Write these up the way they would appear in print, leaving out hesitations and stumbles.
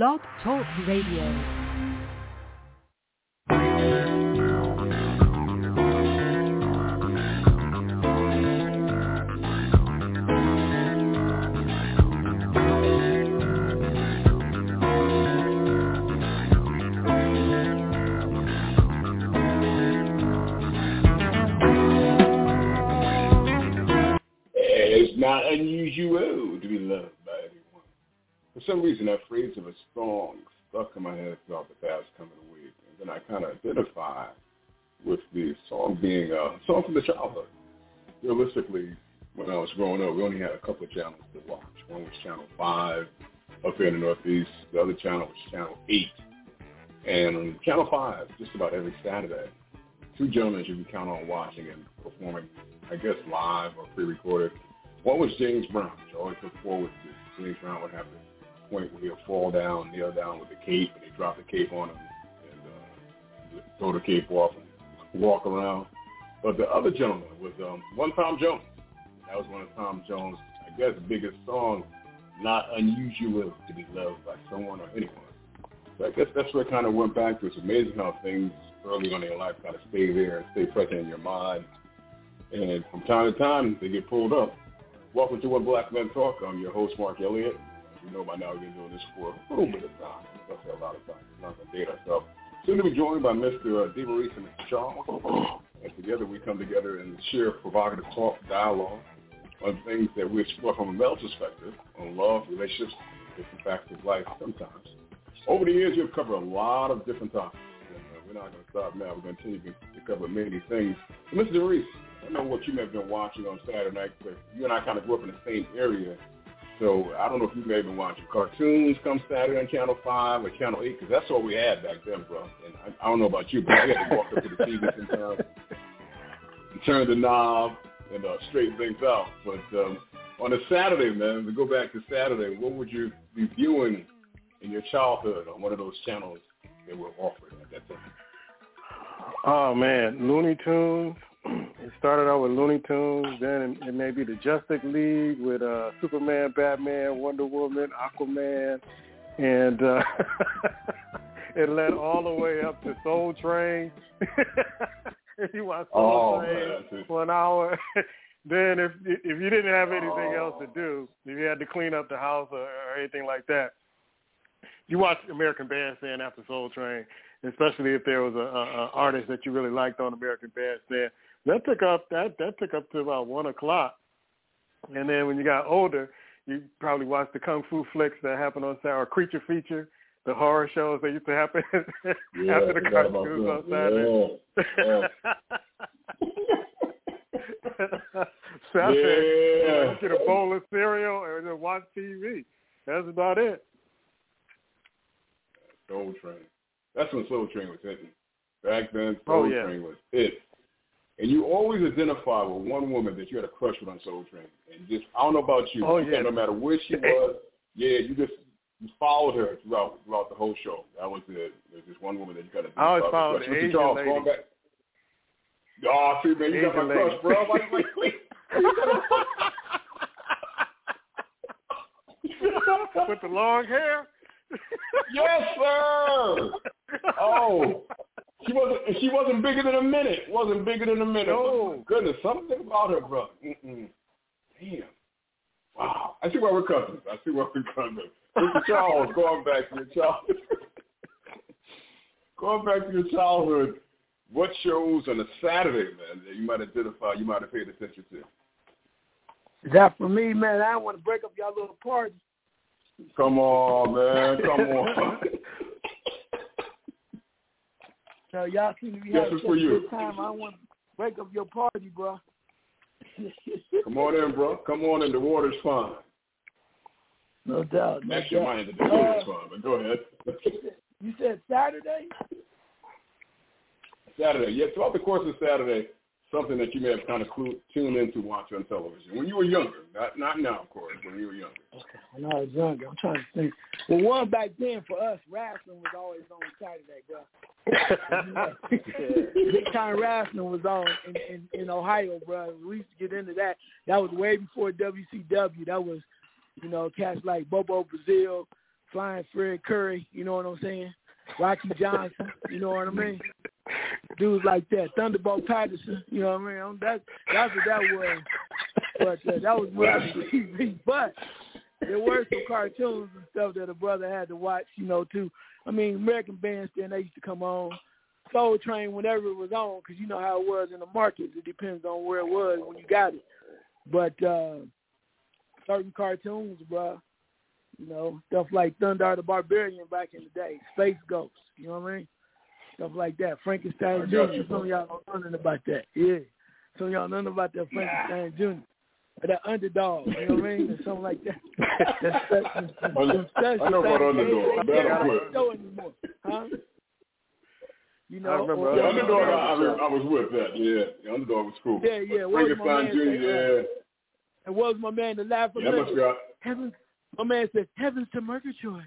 Blog Talk Radio. Not unusual to be loved by anyone. For some reason, that phrase of a song stuck in my head throughout the past coming week. And then I kind of identified with the song being a song from the childhood. Realistically, when I was growing up, we only had a couple of channels to watch. One was Channel 5 up here in the Northeast. The other channel was Channel 8. And on Channel 5, just about every Saturday, two gentlemen you can count on watching and performing, I guess, live or pre-recorded. One was James Brown, which I always look forward to. James Brown would have the point where he'll fall down, kneel down with the cape, and they drop the cape on him and throw the cape off and walk around. But the other gentleman was one Tom Jones. That was one of Tom Jones' I guess, biggest songs, Not Unusual to Be Loved by Someone or Anyone. So I guess that's where it kind of went back to. It's amazing how things early on in your life kind of stay there and stay present in your mind. And from time to time, they get pulled up. Welcome to When Black Men Talk. I'm your host, Mark Elliott. As you know by now, we've been doing this for a little bit of time. That's a lot of time. We're not going to date ourselves. Soon to be joined by Mr. DeMaurice and Mr. Charles. And together we come together and share provocative talk, dialogue on things that we explore from a male perspective, on love, relationships, different facts of life sometimes. Over the years, you've covered a lot of different topics. And we're not going to stop now. We're going to continue to cover many things. So, Mr. DeMaurice, I don't know what you may have been watching on Saturday night, but you and I kind of grew up in the same area. So I don't know if you may have been watching cartoons come Saturday on Channel 5 or Channel 8, because that's all we had back then, bro. And I don't know about you, but I had to walk up to the TV sometimes and turn the knob and straighten things out. But on a Saturday, man, to go back to Saturday, what would you be viewing in your childhood on one of those channels that were offered at that time? Oh, man, Looney Tunes. It started out with Looney Tunes, then it may be the Justice League with Superman, Batman, Wonder Woman, Aquaman, and it led all the way up to Soul Train. If you watch Soul Train for an hour, then if you didn't have anything else to do, if you had to clean up the house or anything like that, you watch American Bandstand after Soul Train, especially if there was a artist that you really liked on American Bandstand. That took up to about 1 o'clock, and then when you got older, you probably watched the kung fu flicks that happened on Saturday, or Creature Feature, the horror shows that used to happen after the cartoons on Saturday. Saturday, get a bowl of cereal and just watch TV. That's about it. Soul Train. That's when Soul Train was hitting. Back then, Soul Train was it. And you always identify with one woman that you had a crush with on Soul Train. And just, I don't know about you, no matter where she was, you followed her throughout the whole show. That was it. There's just one woman that you got to do. I always followed the Asian Charles, lady. Going back. Oh, see, man, you got my crush, bro. With the long hair? Yes, sir. Oh. She wasn't bigger than a minute. Oh, goodness, something about her, bro. Damn. Wow. I see why we're cousins. Mr. Charles, going back to your childhood, what shows on a Saturday, man, that you might identify, you might have paid attention to? Is that for me, man? I don't want to break up y'all little party. Come on, man. Come on. So y'all seem to be having such a good time. I don't want to break up your party, bro. Come on in, bro. Come on in. The water's fine. No doubt. Actually, mine, the water's fine, but go ahead. You said Saturday? Saturday. Yeah, throughout the course of Saturday, something that you may have kind of tuned into watching on television. When you were younger. Not now, of course, when you were younger. Okay. When I was younger, I'm trying to think. Well, one back then for us, wrestling was always on Saturday, bro. Big time wrestling was on in Ohio, bro. We used to get into that. That was way before WCW. That was, cats like Bobo Brazil, Flying Fred Curry, you know what I'm saying? Rocky Johnson, you know what I mean? Dudes like that. Thunderbolt Patterson, you know what I mean? That's what that was. But that was what I TV. But there were some cartoons and stuff that a brother had to watch, you know, too. I mean, American Bandstand, they used to come on. Soul Train, whenever it was on, because you know how it was in the markets. It depends on where it was when you got it. But certain cartoons, bro, you know, stuff like Thundar the Barbarian back in the day, Space Ghost, you know what I mean? Stuff like that. Frankenstein Jr., some of y'all don't know nothing about that. Yeah. Some of y'all know nothing about that Frankenstein Jr. Or that Underdog, you know what I mean? Or something like that. I know about Underdog. Don't know anymore. Huh? You know, I remember Underdog, I was with that. Yeah, the Underdog was cool. Yeah. Frankenstein Jr., yeah. And what was my man, the laugh of Heavens? My man said, "Heavens to Murgatroyd."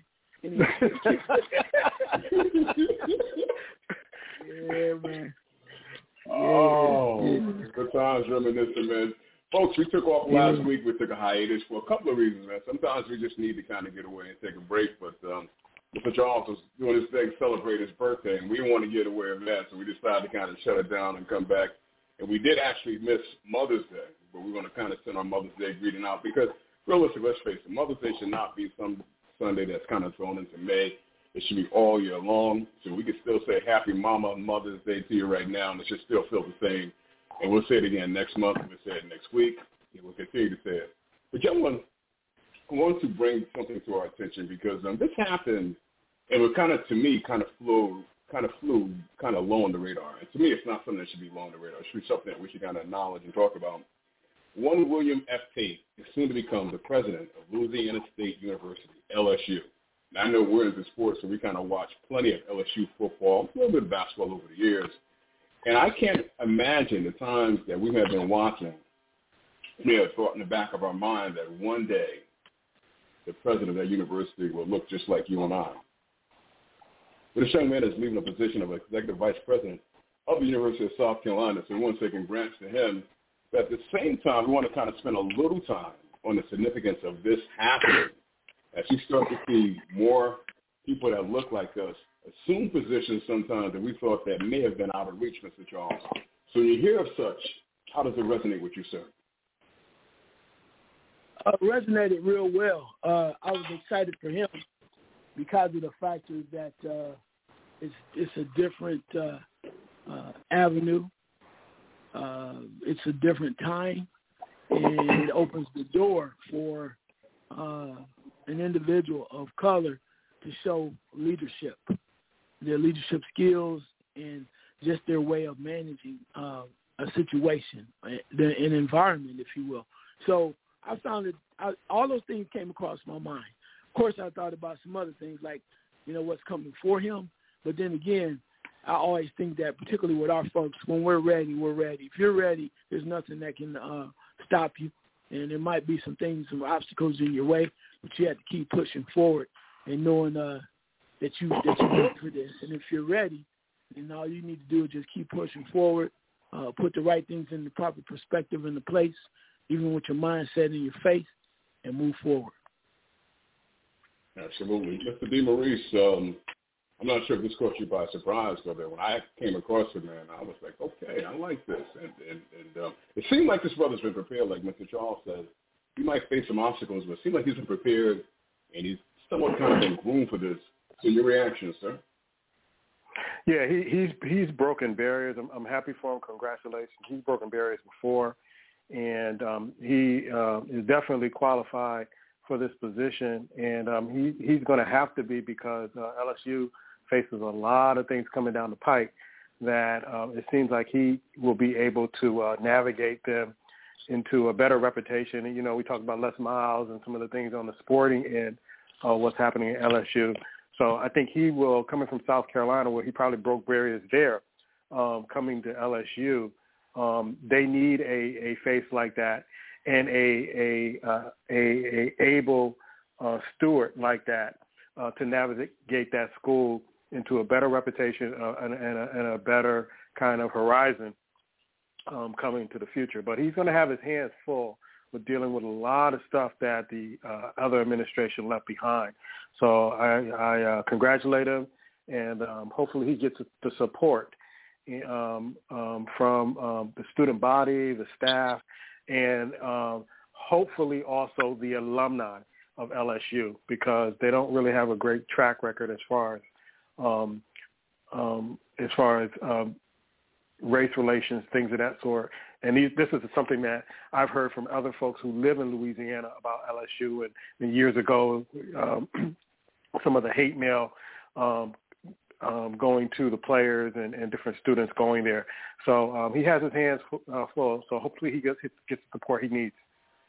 Yeah, man. Good times reminiscing, man. Folks, we took off last week. We took a hiatus for a couple of reasons, man. Sometimes we just need to kind of get away and take a break. But Mr. Charles was doing his thing, celebrate his birthday, and we didn't want to get away from that, so we decided to kind of shut it down and come back. And we did actually miss Mother's Day, but we're going to kind of send our Mother's Day greeting out because, realistically, let's face it, Mother's Day should not be some Sunday that's kind of thrown into May. It should be all year long, so we can still say Happy Mama and Mother's Day to you right now, and it should still feel the same. And we'll say it again next month, we'll say it next week, and we'll continue to say it. But gentlemen, I want to bring something to our attention because this happened, and it kind of, to me, kind of flew low on the radar. And to me, it's not something that should be low on the radar. It should be something that we should kind of acknowledge and talk about. One William F. Tate is soon to become the president of Louisiana State University, LSU. Now, I know we're into sports, so we kind of watch plenty of LSU football, a little bit of basketball over the years. And I can't imagine the times that we have been watching, we have thought in the back of our mind that one day the president of that university will look just like you and I. But this young man is leaving a position of executive vice president of the University of South Carolina, so we want to say congrats to him. But at the same time, we want to kind of spend a little time on the significance of this happening as you start to see more people that look like us assume positions sometimes that we thought that may have been out of reach, Mr. Charles. So when you hear of such, how does it resonate with you, sir? It resonated real well. I was excited for him because of the factor that it's a different avenue. It's a different time, and it opens the door for an individual of color to show leadership, their leadership skills, and just their way of managing a situation, an environment, if you will. So I found all those things came across my mind. Of course, I thought about some other things like, what's coming for him. But then again, I always think that particularly with our folks, when we're ready, we're ready. If you're ready, there's nothing that can stop you. And there might be some obstacles in your way, but you have to keep pushing forward and knowing that you built for this. And if you're ready, then all you need to do is just keep pushing forward, put the right things in the proper perspective in the place, even with your mindset in your face, and move forward. Absolutely. Mr. DeMaurice, I'm not sure if this caught you by surprise, but when I came across it, man, I was like, okay, I like this. And it seemed like this brother's been prepared, like Mr. Charles said. He might face some obstacles, but it seemed like he's been prepared, and he's somewhat kind of been groomed for this. So your reaction, sir? Yeah, he's broken barriers. I'm happy for him. Congratulations. He's broken barriers before, and he is definitely qualified for this position, and he's going to have to be because LSU faces a lot of things coming down the pike that it seems like he will be able to navigate them into a better reputation. And, we talked about Les Miles and some of the things on the sporting end of what's happening at LSU. So I think he will, coming from South Carolina, where he probably broke barriers there, coming to LSU, they need a face like that and a able steward like that to navigate that school into a better reputation and a better kind of horizon coming to the future. But he's going to have his hands full with dealing with a lot of stuff that the other administration left behind. So I congratulate him, and hopefully he gets the support from the student body, the staff, and hopefully also the alumni of LSU, because they don't really have a great track record as far as race relations, things of that sort. And this is something that I've heard from other folks who live in Louisiana about LSU. And years ago, some of the hate mail going to the players and different students going there. So he has his hands full. So hopefully he gets the support he needs.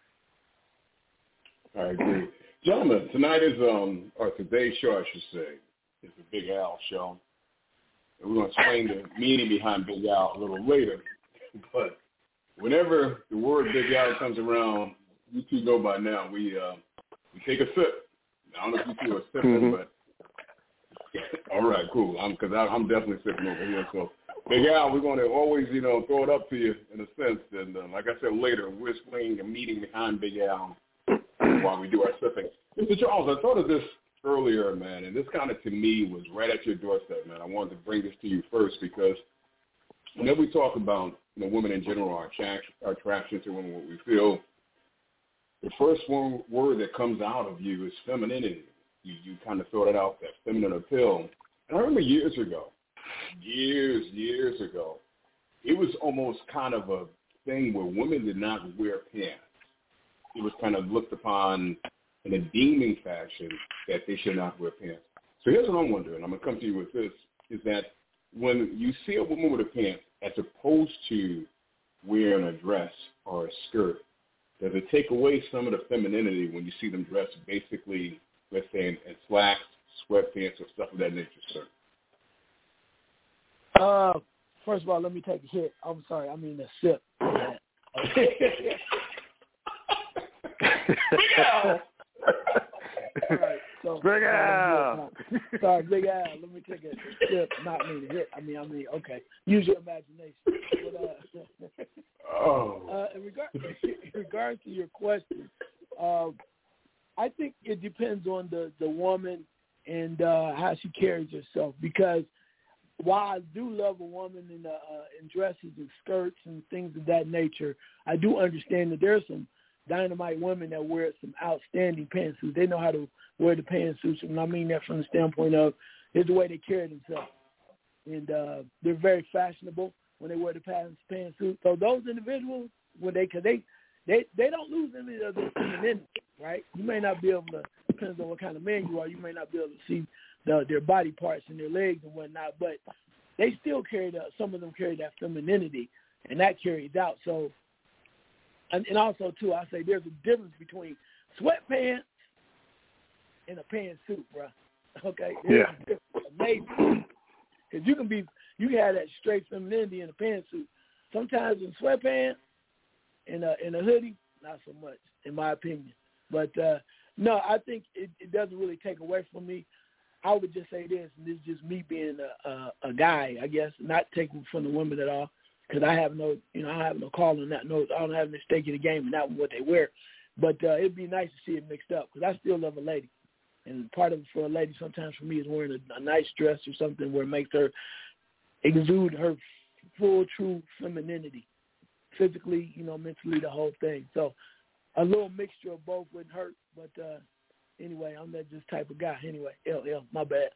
I agree. Gentlemen, tonight is, or today's show, I should say, is the Big Al show. And we're going to explain the meaning behind Big Al a little later. But whenever the word Big Al comes around, you two know by now, we take a sip. I don't know if you two are sipping, but all right, cool. Because I'm definitely sipping over here. So, Big Al, we're going to always, throw it up to you in a sense. And like I said later, we'll explain the meaning behind Big Al while we do our sipping. Mr. Charles, I thought of this earlier, man, and this kind of, to me, was right at your doorstep, man. I wanted to bring this to you first because whenever we talk about women in general, our attraction to women, what we feel, the first word that comes out of you is femininity. You kind of thought it out, that feminine appeal. And I remember years ago, it was almost kind of a thing where women did not wear pants. It was kind of looked upon in a deeming fashion that they should not wear pants. So here's what I'm wondering. I'm going to come to you with this, is that when you see a woman with a pants, as opposed to wearing a dress or a skirt, does it take away some of the femininity when you see them dressed basically, let's say, in slacks, sweatpants, or stuff of that nature, sir? First of all, let me take a hit. I'm sorry, I mean a sip. Big Al! All right, so, Big Al! Sorry, Big Al. Let me take a sip, not mean a hit. I mean, okay. Use your imagination. But, in regards to your question, I think it depends on the woman and how she carries herself. Because while I do love a woman in dresses and skirts and things of that nature, I do understand that there's some dynamite women that wear some outstanding pantsuits. They know how to wear the pantsuits, and I mean that from the standpoint of it's the way they carry themselves. And they're very fashionable when they wear the pantsuit. So those individuals, because they don't lose any of their femininity, right? You may not be able to, depends on what kind of man you are, you may not be able to see their body parts and their legs and whatnot, but they still carry some of them carry that femininity, and that carries out. So, and also, too, I say there's a difference between sweatpants and a pantsuit, bro. Okay? There's a difference. Amazing. Because you can have that straight femininity in a pantsuit. Sometimes in sweatpants and a hoodie, not so much, in my opinion. But, no, I think it doesn't really take away from me. I would just say this, and this is just me being a guy, I guess, not taking from the women at all. Because I have no call on that. No, I don't have no stake in the game and not what they wear. But it'd be nice to see it mixed up because I still love a lady. And part of it for a lady sometimes for me is wearing a nice dress or something where it makes her exude her full, true femininity. Physically, mentally, the whole thing. So a little mixture of both wouldn't hurt. But anyway, I'm not this type of guy. Anyway, my bad.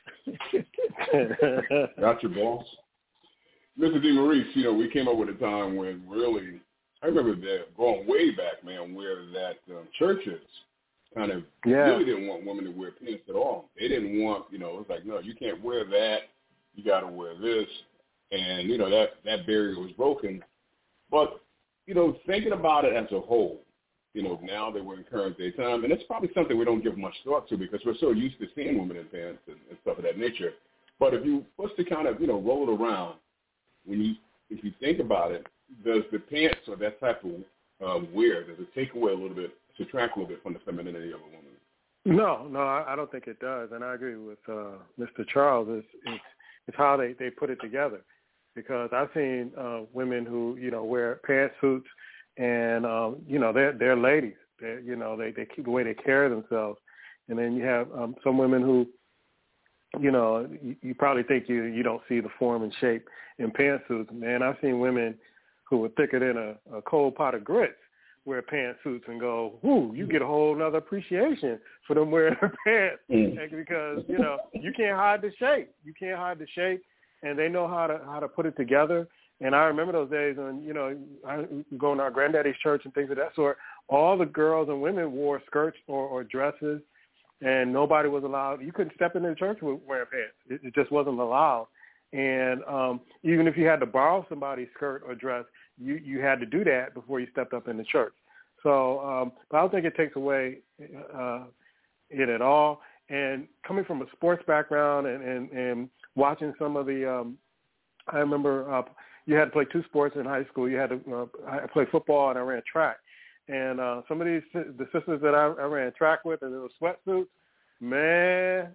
Got your boss. Mr. DeMaurice, we came up with a time when really, I remember that going way back, man, where that churches kind of really didn't want women to wear pants at all. They didn't want, it was like, no, you can't wear that. You got to wear this. And, that barrier was broken. But, thinking about it as a whole, now that we're in current day time, and it's probably something we don't give much thought to because we're so used to seeing women in pants and stuff of that nature. But if you was to kind of, roll it around, if you think about it, does the pants or that type of wear, does it take away a little bit, subtract a little bit from the femininity of a woman? No, I don't think it does, and I agree with Mr. Charles. It's how they put it together, because I've seen women who wear pantsuits and they're ladies. They keep the way they carry themselves, and then you have some women who, you probably think you don't see the form and shape in pantsuits. Man, I've seen women who are thicker than a cold pot of grits wear pantsuits and go, whoo, you get a whole nother appreciation for them wearing their pants because, you can't hide the shape. You can't hide the shape, and they know how to put it together. And I remember those days when, I going to our granddaddy's church and things of that sort. All the girls and women wore skirts or dresses, and nobody was allowed. You couldn't step into the church wearing pants. It just wasn't allowed. And even if you had to borrow somebody's skirt or dress, you had to do that before you stepped up in the church. So but I don't think it takes away it at all. And coming from a sports background and watching some of the I remember you had to play two sports in high school. You had to I played football and I ran track. And some of the sisters that I ran track with, and there were sweatsuits, man,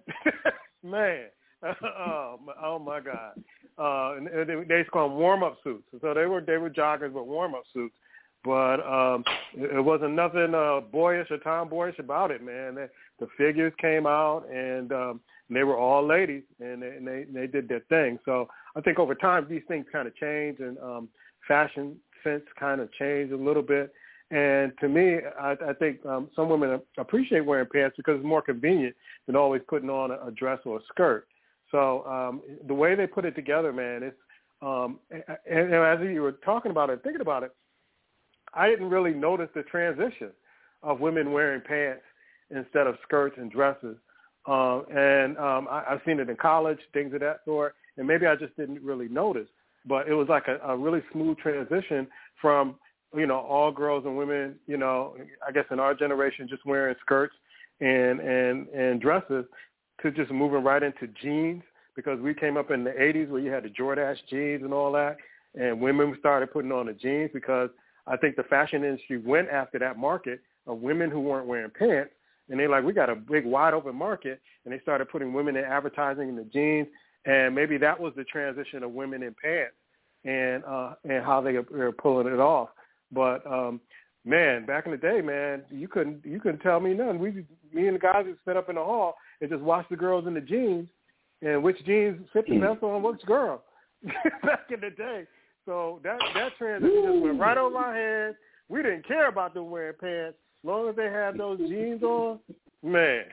oh my God. And they used to call them warm-up suits. So they were joggers but warm-up suits. But it wasn't nothing boyish or tomboyish about it, man. The figures came out, and they were all ladies, and they did their thing. So I think over time these things kind of change, and fashion sense kind of changed a little bit. And to me, I think some women appreciate wearing pants because it's more convenient than always putting on a dress or a skirt. So the way they put it together, man, it's and as you were talking about it, thinking about it, I didn't really notice the transition of women wearing pants instead of skirts and dresses. I've seen it in college, things of that sort, and maybe I just didn't really notice. But it was like a really smooth transition from, all girls and women, I guess in our generation just wearing skirts and dresses to just moving right into jeans, because we came up in the 80s where you had the Jordache jeans and all that, and women started putting on the jeans because I think the fashion industry went after that market of women who weren't wearing pants, and they're like, we got a big wide open market, and they started putting women in advertising in the jeans, and maybe that was the transition of women in pants and how they were pulling it off. But man, back in the day, man, you couldn't tell me nothing. Me and the guys would sit up in the hall and just watch the girls in the jeans and which jeans fit the best on which girl back in the day. So that transition just went right over our head. We didn't care about them wearing pants. As long as they had those jeans on, man.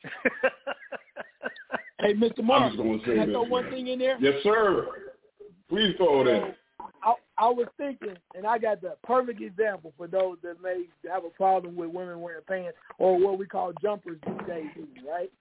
Hey, Mr. Mark, I'm just going to say can I this, throw one thing in there? Yes, sir. Please throw it in. I was thinking, and I got the perfect example for those that may have a problem with women wearing pants or what we call jumpers these days, right?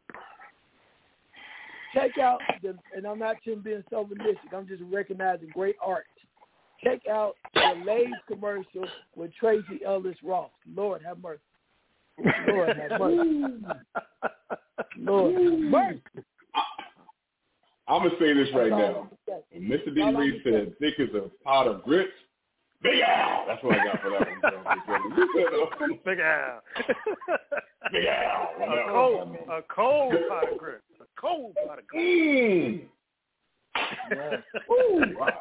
Check out, and I'm not being chauvinistic, I'm just recognizing great art. Check out the Lay's commercial with Tracy Ellis Ross. Lord have mercy. Lord have mercy. Lord have mercy. I'm going to say this right now. When Mr. D. Reed said, thick as a pot of grits, Big Al. That's what I got for that one. Big Al. Big Al. A cold pot of grits. A cold pot of grits. Wow.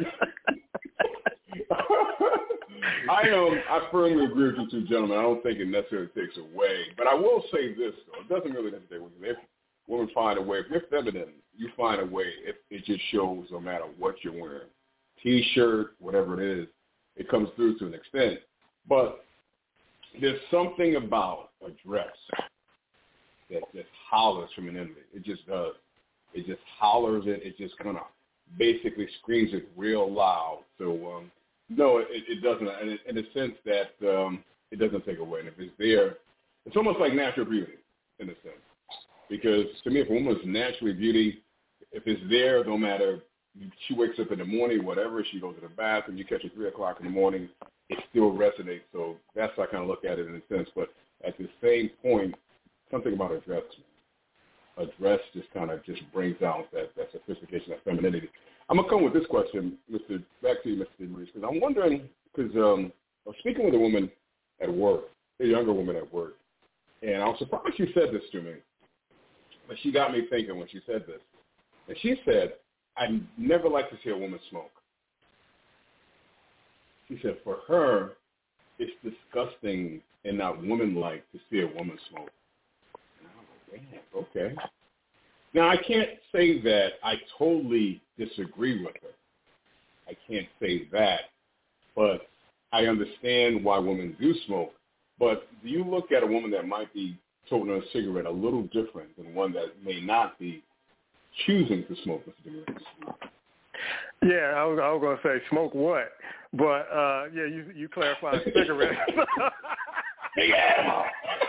I firmly agree with you two gentlemen. I don't think it necessarily takes away. But I will say this, though. It doesn't really necessarily take away. If women find a way, if you're feminine, you find a way. It just shows no matter what you're wearing. T-shirt, whatever it is, it comes through to an extent. But there's something about a dress that hollers femininity. It just does. It just hollers it. It just kind of basically screams it real loud. So, no, it doesn't. In the sense that it doesn't take away. And if it's there, it's almost like natural beauty in a sense. Because to me, if a woman's naturally beauty, if it's there, no matter, she wakes up in the morning, whatever, she goes to the bathroom, you catch her 3 o'clock in the morning, it still resonates. So that's how I kind of look at it in a sense. But at the same point, something about a dress, a dress just kind of just brings out that sophistication, that femininity. I'm going to come with this question, back to you, Mr. Maurice, because I'm wondering, because I was speaking with a woman at work, a younger woman at work, and I was surprised she said this to me, but she got me thinking when she said this. And she said, I never like to see a woman smoke. She said for her, it's disgusting and not woman-like to see a woman smoke. And I'm like, damn, okay. Now, I can't say that I totally disagree with her. I can't say that. But I understand why women do smoke. But do you look at a woman that might be toting a cigarette a little different than one that may not be choosing to smoke a cigarette? Yeah, I was going to say smoke what? But, yeah, you clarified cigarette. Yeah.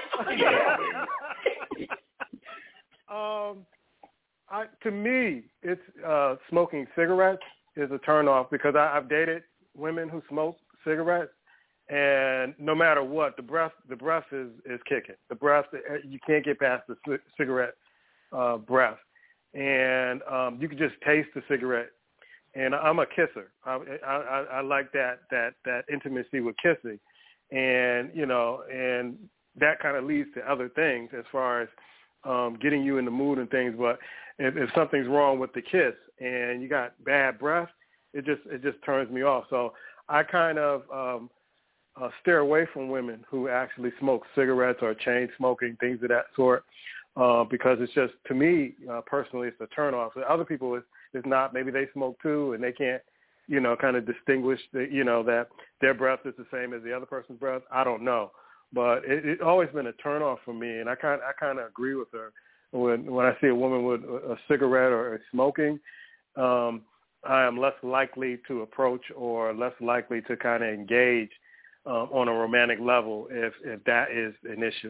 To me, it's smoking cigarettes is a turnoff because I've dated women who smoke cigarettes, and no matter what, the breath is kicking. The breath, you can't get past the cigarette breath, and you can just taste the cigarette. And I'm a kisser. I like that intimacy with kissing, and and that kind of leads to other things as far as getting you in the mood and things. But if something's wrong with the kiss and you got bad breath, it just turns me off. So I kind of steer away from women who actually smoke cigarettes or chain smoking, things of that sort, because it's just, to me personally, it's a turnoff. For other people, it's not. Maybe they smoke too, and they can't, kind of distinguish that their breath is the same as the other person's breath. I don't know. But it's always been a turnoff for me, and I kind of agree with her. When I see a woman with a cigarette or smoking, I am less likely to approach or less likely to kind of engage on a romantic level if that is an issue.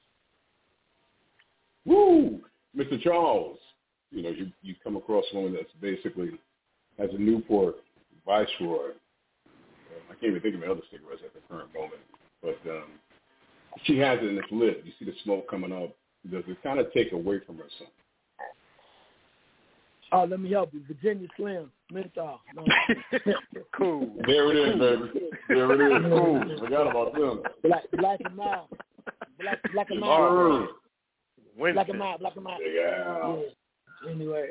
Woo! Mr. Charles, you come across a woman that's basically has a Newport Viceroy. I can't even think of any other cigarettes at the current moment, but she has it in its lip. You see the smoke coming up. Does it kind of take away from her son? Oh, let me help you. Virginia Slim, menthol. No. Cool. There it is, baby. There it is. Cool. Forgot about them. Black and mild. Black and mild. Black and mild. Yeah. Anyway.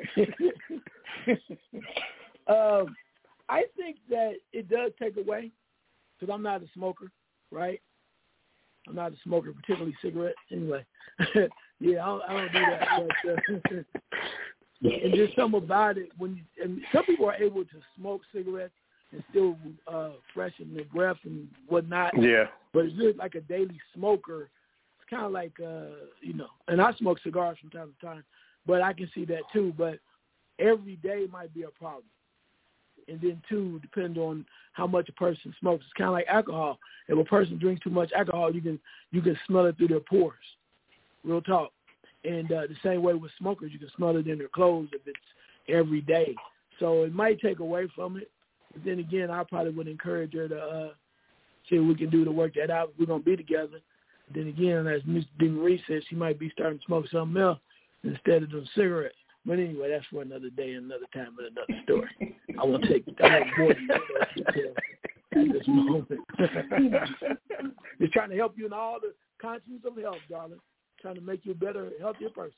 I think that it does take away, because I'm not a smoker, right? I'm not a smoker, particularly cigarettes. Anyway, yeah, I don't do that. But, and there's something about it and some people are able to smoke cigarettes and still freshen their breath and whatnot. Yeah. But it's just like a daily smoker. It's kind of like and I smoke cigars from time to time, but I can see that too. But every day might be a problem. And then, too, depending on how much a person smokes. It's kind of like alcohol. If a person drinks too much alcohol, you can smell it through their pores. Real talk. And the same way with smokers, you can smell it in their clothes if it's every day. So it might take away from it. But then again, I probably would encourage her to see if we can do to work that out. We're going to be together. Then again, as Ms. DeMarie said, she might be starting to smoke something else instead of those cigarettes. But anyway, that's for another day, another time, and another story. I won't more details at this moment. Just trying to help you in all the conscience of health, darling. Trying to make you a better, healthier person.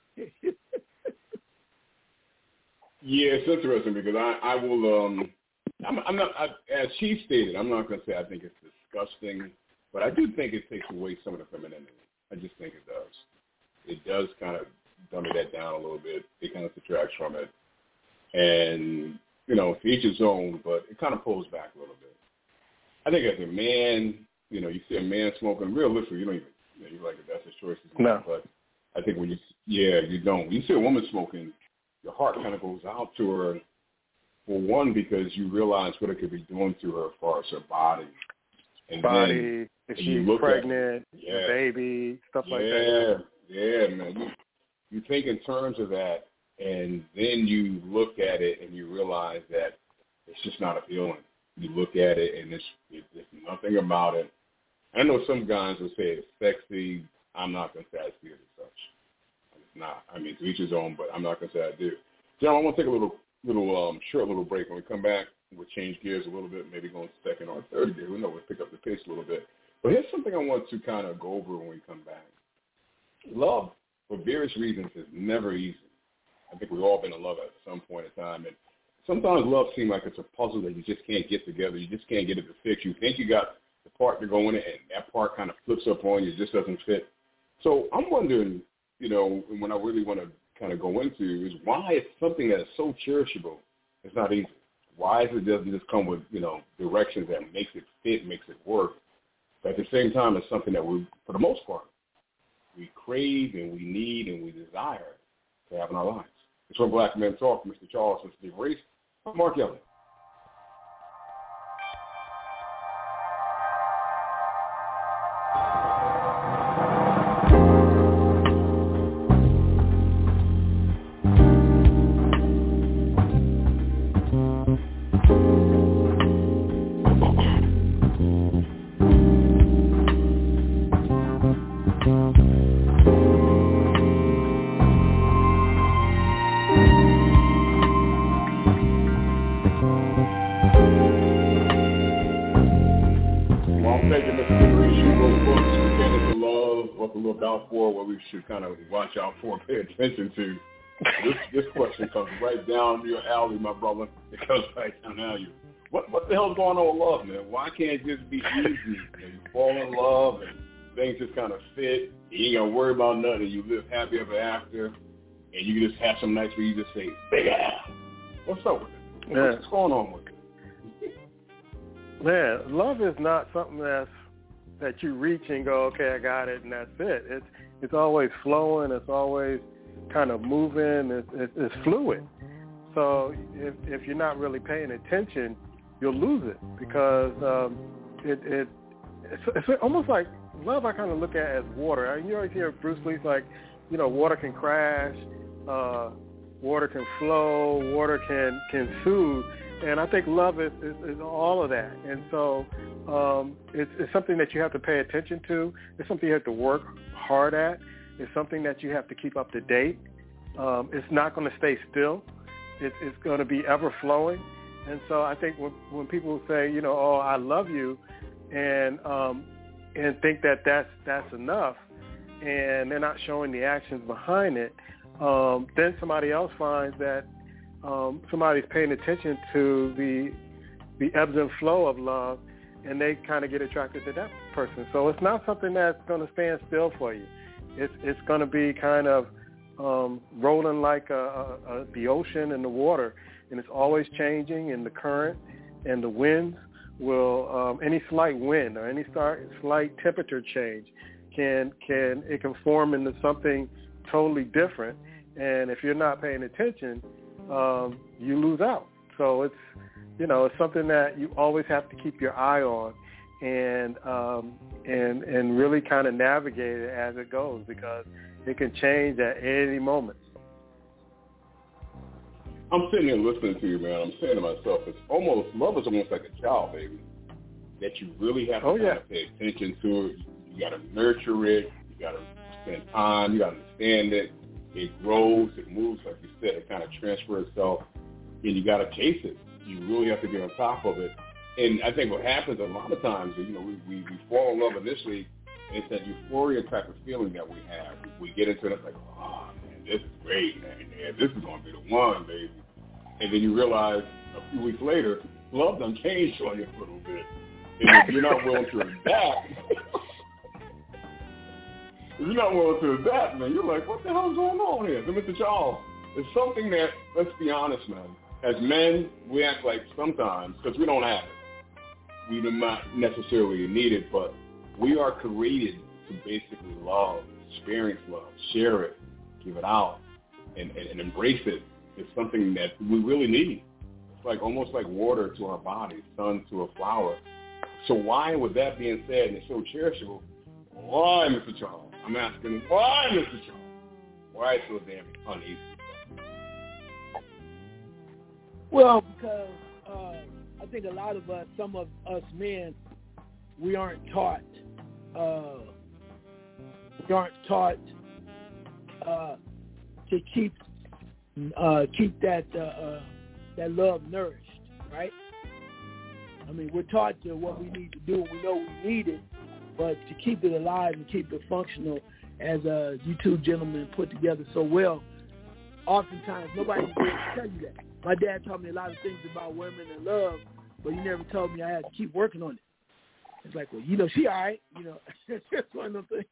Yeah, it's interesting because I will. I'm not. As she stated, I'm not going to say I think it's disgusting, but I do think it takes away some of the femininity. I just think it does. It does kind of dummy that down a little bit. It kind of subtracts from it. And, to each his own, but it kind of pulls back a little bit. I think as a man, you see a man smoking, realistically, you don't even, you're like, that's his choice. No. But I think you don't. When you see a woman smoking, your heart kind of goes out to her, for one, because you realize what it could be doing to her as far as her body. And body, if she's pregnant, baby, stuff like that. Yeah, man. You think in terms of that, and then you look at it and you realize that it's just not appealing. You look at it and there's nothing about it. I know some guys will say it's sexy. I'm not going to say I see it as such. It's not. I mean, to each his own, but I'm not going to say I do. John, I want to take a short little break. When we come back, we'll change gears a little bit, maybe go into second or third gear. We'll pick up the pace a little bit. But here's something I want to kind of go over when we come back. Love, for various reasons, is never easy. I think we've all been in love at some point in time. And sometimes love seems like it's a puzzle that you just can't get together. You just can't get it to fix. You think you got the part to go in it, and that part kind of flips up on you, just doesn't fit. So I'm wondering, you know, when I really want to kind of go into is why it's something that is so cherishable. It's not easy. Why is it doesn't just come with, you know, directions that makes it fit, makes it work. But at the same time, it's something that we, for the most part, we crave and we need and we desire to have in our lives. It's When Black Men Talk, Mr. Charles, Mr. Steve Race. I'm Mark Elliott. Should kind of watch out for, pay attention to. This question comes right down your alley, my brother. It comes right down alley. What the hell's going on with love, man? Why can't it just be easy? You fall in love and things just kind of fit. You ain't got to worry about nothing. You live happy ever after. And you can just have some nights where you just say, big ass. What's up with it? Yeah. What's going on with it? Man, love is not something that you reach and go, okay, I got it, and that's it. It's always flowing. It's always kind of moving. It's fluid. So if you're not really paying attention, you'll lose it because it's almost like love. I kind of look at as water. You always hear Bruce Lee's like, you know, water can crash, water can flow, water can soothe. And I think love is all of that. And so it's something that you have to pay attention to. It's something you have to work hard at. It's something that you have to keep up to date. It's not going to stay still. It's going to be ever flowing. And so I think when people say, you know, oh, I love you, and think that that's enough, and they're not showing the actions behind it, then somebody else finds that somebody's paying attention to the ebbs and flow of love, and they kind of get attracted to that person. So it's not something that's going to stand still for you. It's going to be kind of rolling like the ocean and the water, and it's always changing, and the current and the winds will, any slight wind or any slight temperature change can form into something totally different. And if you're not paying attention, you lose out. So it's, you know, it's something that you always have to keep your eye on and really kind of navigate it as it goes, because it can change at any moment. I'm sitting here listening to you, man. I'm saying to myself, love is almost like a child, baby, that you really have to kind of pay attention to it. You got to nurture it. You got to spend time. You got to understand it. It grows, it moves, like you said, it kind of transfers itself, and you got to chase it. You really have to get on top of it. And I think what happens a lot of times is, you know, we fall in love initially, and it's that euphoria type of feeling that we have. We get into it, it's like, oh, man, this is great, man. Yeah, this is going to be the one, baby. And then you realize a few weeks later, love done changed on you a little bit. And if you're not willing to adapt, man, you're like, what the hell is going on here? So, Mr. Charles, it's something that, let's be honest, man, as men, we act like sometimes, because we don't have it, we do not necessarily need it, but we are created to basically love, experience love, share it, give it out, and embrace it. It's something that we really need. It's like almost like water to our body, sun to a flower. So why, with that being said, and it's so cherishable, why, Mr. Charles? I'm asking, why, Mr. Charles? Why is it so damn uneasy? Well, because I think a lot of us, some of us men, we aren't taught to keep that love nourished, right? I mean, we're taught to what we need to do. We know we need it, but to keep it alive and keep it functional, as you two gentlemen put together so well, oftentimes nobody will tell you that. My dad taught me a lot of things about women and love, but he never told me I had to keep working on it. It's like, well, she all right. It's just one of those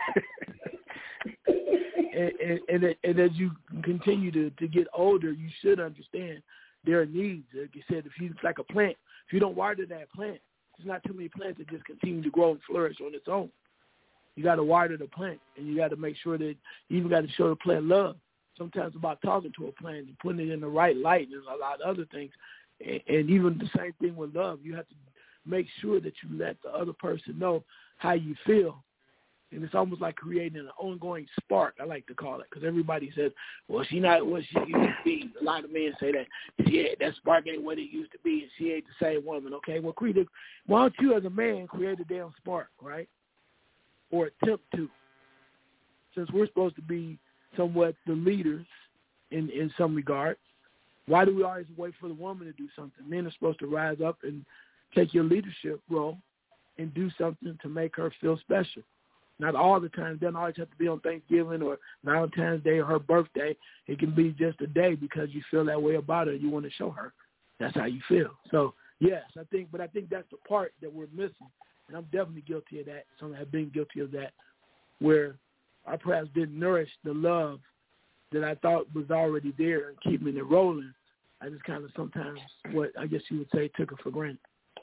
things. and as you continue to get older, you should understand their needs. Like you said, it's like a plant. If you don't water that plant, there's not too many plants that just continue to grow and flourish on its own. You got to water the plant, and you got to make sure that you even got to show the plant love. Sometimes about talking to a plant and putting it in the right light and a lot of other things. And even the same thing with love. You have to make sure that you let the other person know how you feel. And it's almost like creating an ongoing spark, I like to call it, because everybody says, well, she not what she used to be. A lot of men say that, that spark ain't what it used to be, and she ain't the same woman. Okay, well, why don't you as a man create a damn spark, right? Or attempt to. Since we're supposed to be somewhat the leaders in some regard, why do we always wait for the woman to do something? Men are supposed to rise up and take your leadership role and do something to make her feel special. Not all the time. It doesn't always have to be on Thanksgiving or Valentine's Day or her birthday. It can be just a day because you feel that way about her. You want to show her that's how you feel. So, yes, I think that's the part that we're missing. And I'm definitely guilty of that. Some have been guilty of that, where I perhaps didn't nourish the love that I thought was already there and keeping it rolling. I just kind of sometimes, what I guess you would say, took it for granted.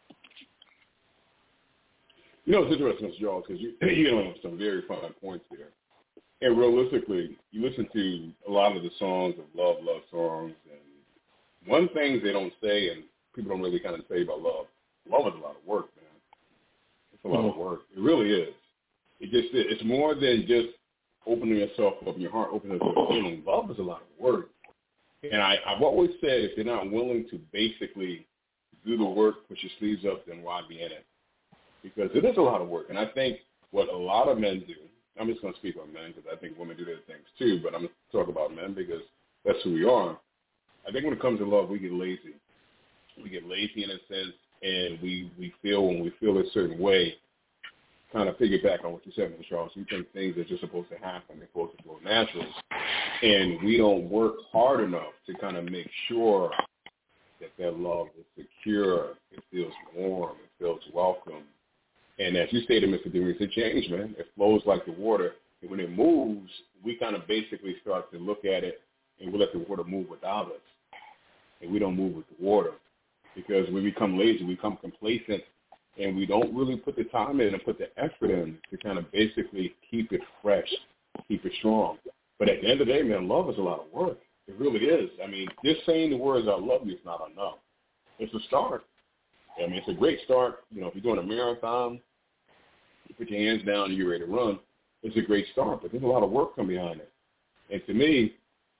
It's interesting, Mr. Charles, because you have some very fine points there. And realistically, you listen to a lot of the songs of love songs, and one thing they don't say, and people don't really kind of say about love is a lot of work, man. It's a lot of work. It really is. It's more than just opening yourself up in your heart, opening up your feeling. Love is a lot of work. And I've always said, if you're not willing to basically do the work, put your sleeves up, then why be in it? Because it is a lot of work. And I think what a lot of men do, I'm just going to speak on men because I think women do their things too, but I'm going to talk about men because that's who we are. I think when it comes to love, we get lazy. We get lazy in a sense, and we feel when we feel a certain way, kind of piggyback on what you said, Mr. Charles, we think things are just supposed to happen. They're supposed to flow naturally. And we don't work hard enough to kind of make sure that love is secure, it feels warm, it feels welcome. And as you stated, Mr. Dewey, it's a change, man. It flows like the water. And when it moves, we kind of basically start to look at it, and we let the water move without us. And we don't move with the water. Because we become lazy, we become complacent, and we don't really put the time in and put the effort in to kind of basically keep it fresh, keep it strong. But at the end of the day, man, love is a lot of work. It really is. I mean, just saying the words, I love you, is not enough. It's a start. I mean, it's a great start. If you're doing a marathon, you put your hands down and you're ready to run, it's a great start. But there's a lot of work coming behind it. And to me,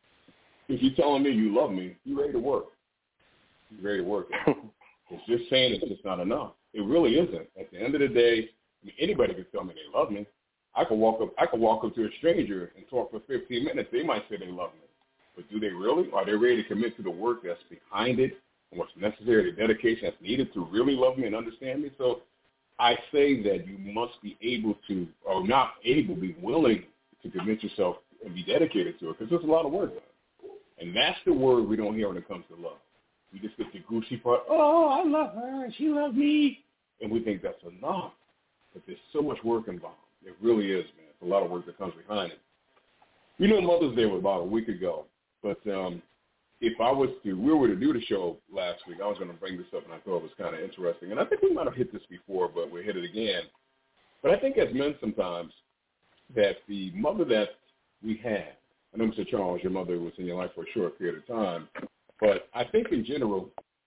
if you're telling me you love me, you're ready to work. You're ready to work. It's just saying it's just not enough. It really isn't. At the end of the day, anybody can tell me they love me. I could walk up to a stranger and talk for 15 minutes. They might say they love me. But do they really? Are they ready to commit to the work that's behind it and what's necessary, the dedication that's needed to really love me and understand me? So I say that you must be able to, or not able, be willing to commit yourself and be dedicated to it, because there's a lot of work. And that's the word we don't hear when it comes to love. We just get the goosey part, oh, I love her, she loves me. And we think that's enough. But there's so much work involved. It really is, man. It's a lot of work that comes behind it. Mother's Day was about a week ago. But if we were to do the show last week, I was going to bring this up, and I thought it was kind of interesting. And I think we might have hit this before, but we'll hit it again. But I think as men sometimes, that the mother that we had, I know, Mr. Charles, your mother was in your life for a short period of time, but I think in general,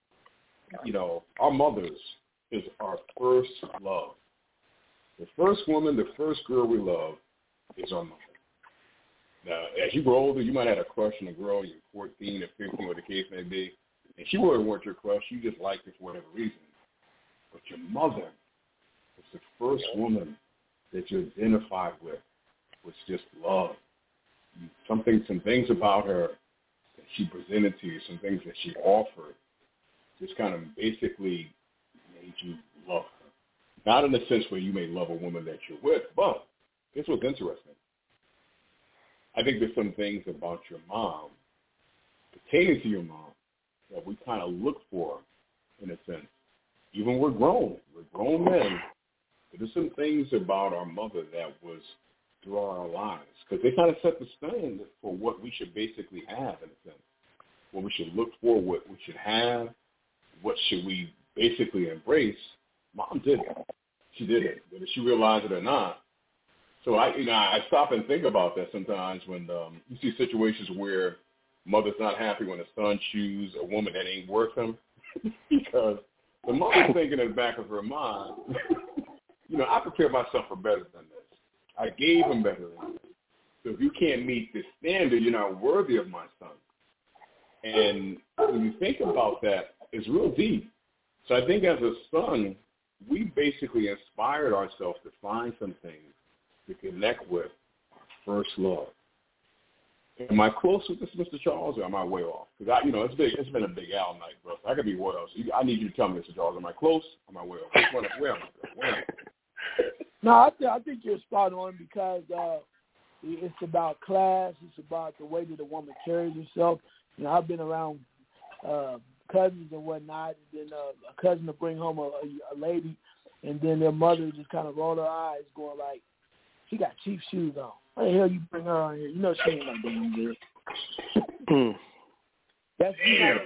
our mothers is our first love. The first woman, the first girl we love is our mother. Now, as you grow older, you might have a crush on a girl, you're 14 or 15, whatever the case may be, and she really weren't your crush, you just liked her for whatever reason. But your mother was the first woman that you identified with was just love. Some things about her that she presented to you, some things that she offered, just kind of basically made you love her. Not in the sense where you may love a woman that you're with, but this was interesting. I think there's some things about your mom, pertaining to your mom, that we kind of look for, in a sense. Even we're grown men, But there's some things about our mother that was through our lives, because they kind of set the standard for what we should basically have, in a sense. What we should look for, what we should have, what should we basically embrace. Mom did it. She did it, whether she realized it or not. So I stop and think about that sometimes when you see situations where mother's not happy when a son chooses a woman that ain't worth him, because the mother's thinking in the back of her mind, I prepared myself for better than this. I gave him better than this. So if you can't meet this standard, you're not worthy of my son. And when you think about that, it's real deep. So I think as a son, we basically inspired ourselves to find some things to connect with our first love. Am I close with this, Mr. Charles, or am I way off? Because it's been a big Al night, bro. I could be what else? I need you to tell me, Mr. Charles, am I close? Am I way off? Where am I? No, I think you're spot on, because it's about class. It's about the way that a woman carries herself. I've been around cousins and whatnot, and then a cousin will bring home a lady, and then their mother just kind of roll her eyes, going like, "She got cheap shoes on. Why the hell you bring her on here? You know she ain't like doing good." That's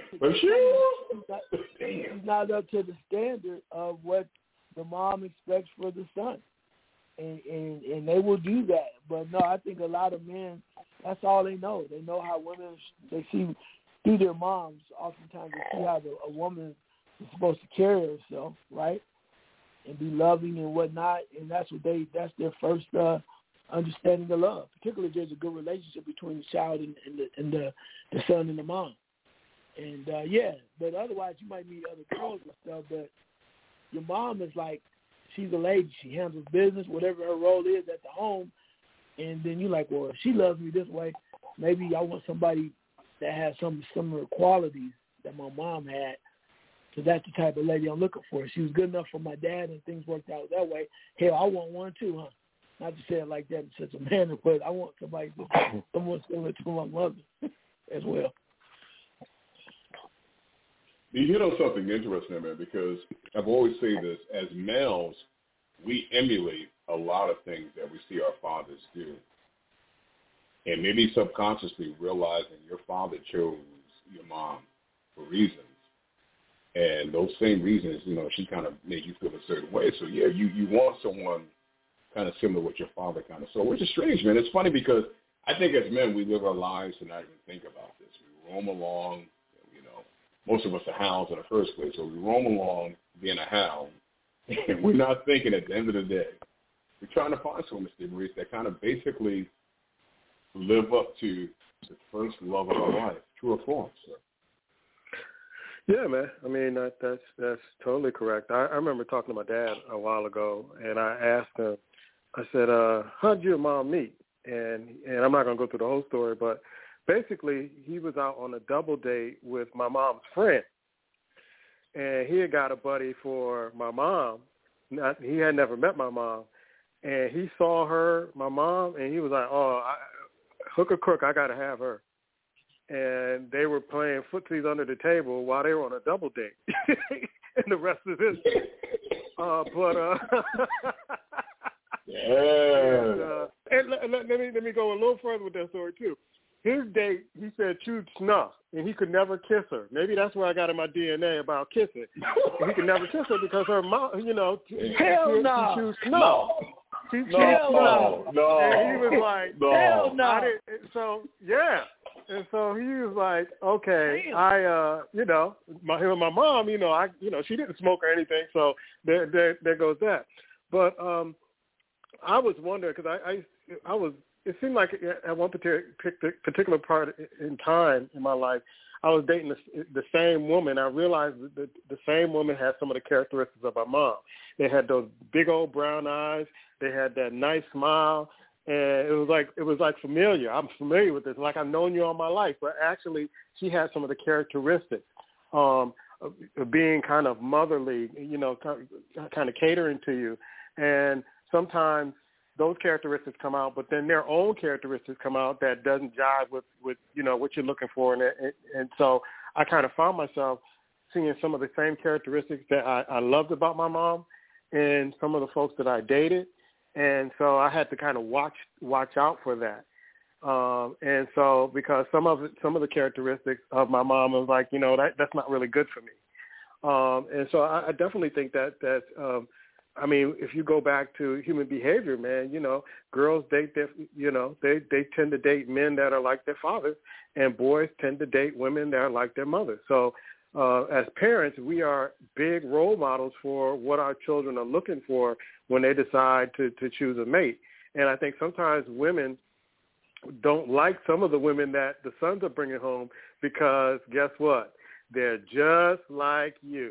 she's not up to the standard of what the mom expects for the son, and they will do that. But no, I think a lot of men, that's all they know. They know how women, they see through their moms. Oftentimes they see how a woman is supposed to carry herself, right, and be loving and whatnot, and that's their first understanding of love. Particularly if there's a good relationship between the child and the son and the mom. And but otherwise you might meet other girls and stuff, but your mom is like, she's a lady. She handles business, whatever her role is at the home. And then you're like, well, if she loves me this way, maybe I want somebody that has some similar qualities that my mom had. So that's the type of lady I'm looking for. She was good enough for my dad, and things worked out that way. Hell, I want one too, huh? Not to say it like that in such a manner, but I want somebody someone similar to my mother as well. You hit on something interesting, man, because I've always said this, as males, we emulate a lot of things that we see our fathers do. And maybe subconsciously realizing your father chose your mom for reasons. And those same reasons, she kind of made you feel a certain way. So, yeah, you want someone kind of similar to what your father kind of saw, which is strange, man. It's funny because I think as men, we live our lives to not even think about this. We roam along. Most of us are hounds in the first place, so we roam along being a hound, and we're not thinking at the end of the day, we're trying to find someone, Mr. Maurice, that kind of basically live up to the first love of our life, true or false, sir? Yeah, man. I mean, that's totally correct. I remember talking to my dad a while ago, and I asked him, I said, how'd you and mom meet? And I'm not going to go through the whole story, but basically, he was out on a double date with my mom's friend, and he had got a buddy for my mom. He had never met my mom, and he saw my mom, and he was like, hook or crook, I got to have her. And they were playing footsies under the table while they were on a double date, and the rest is history. And let me go a little further with that story, too. His date, he said, chewed snuff, and he could never kiss her. Maybe that's where I got in my DNA about kissing. And he could never kiss her because her mom, she chewed snuff. She chewed snuff. No. And he was like, hell no. So, yeah. And so he was like, okay, my mom, she didn't smoke or anything, so there goes that. But I was wondering, because I was, it seemed like at one particular part in time in my life, I was dating the same woman. I realized that the same woman had some of the characteristics of my mom. They had those big old brown eyes. They had that nice smile, and it was like familiar. I'm familiar with this, like I've known you all my life. But actually, she had some of the characteristics of being kind of motherly, kind of catering to you, and sometimes those characteristics come out, but then their own characteristics come out that doesn't jive with what you're looking for. And so I kind of found myself seeing some of the same characteristics that I loved about my mom, in some of the folks that I dated, and so I had to kind of watch out for that. And so because some of the characteristics of my mom was like, that's not really good for me. And so I definitely think that if you go back to human behavior, man, girls date they tend to date men that are like their fathers, and boys tend to date women that are like their mothers. So as parents, we are big role models for what our children are looking for when they decide to choose a mate. And I think sometimes women don't like some of the women that the sons are bringing home because guess what? They're just like you.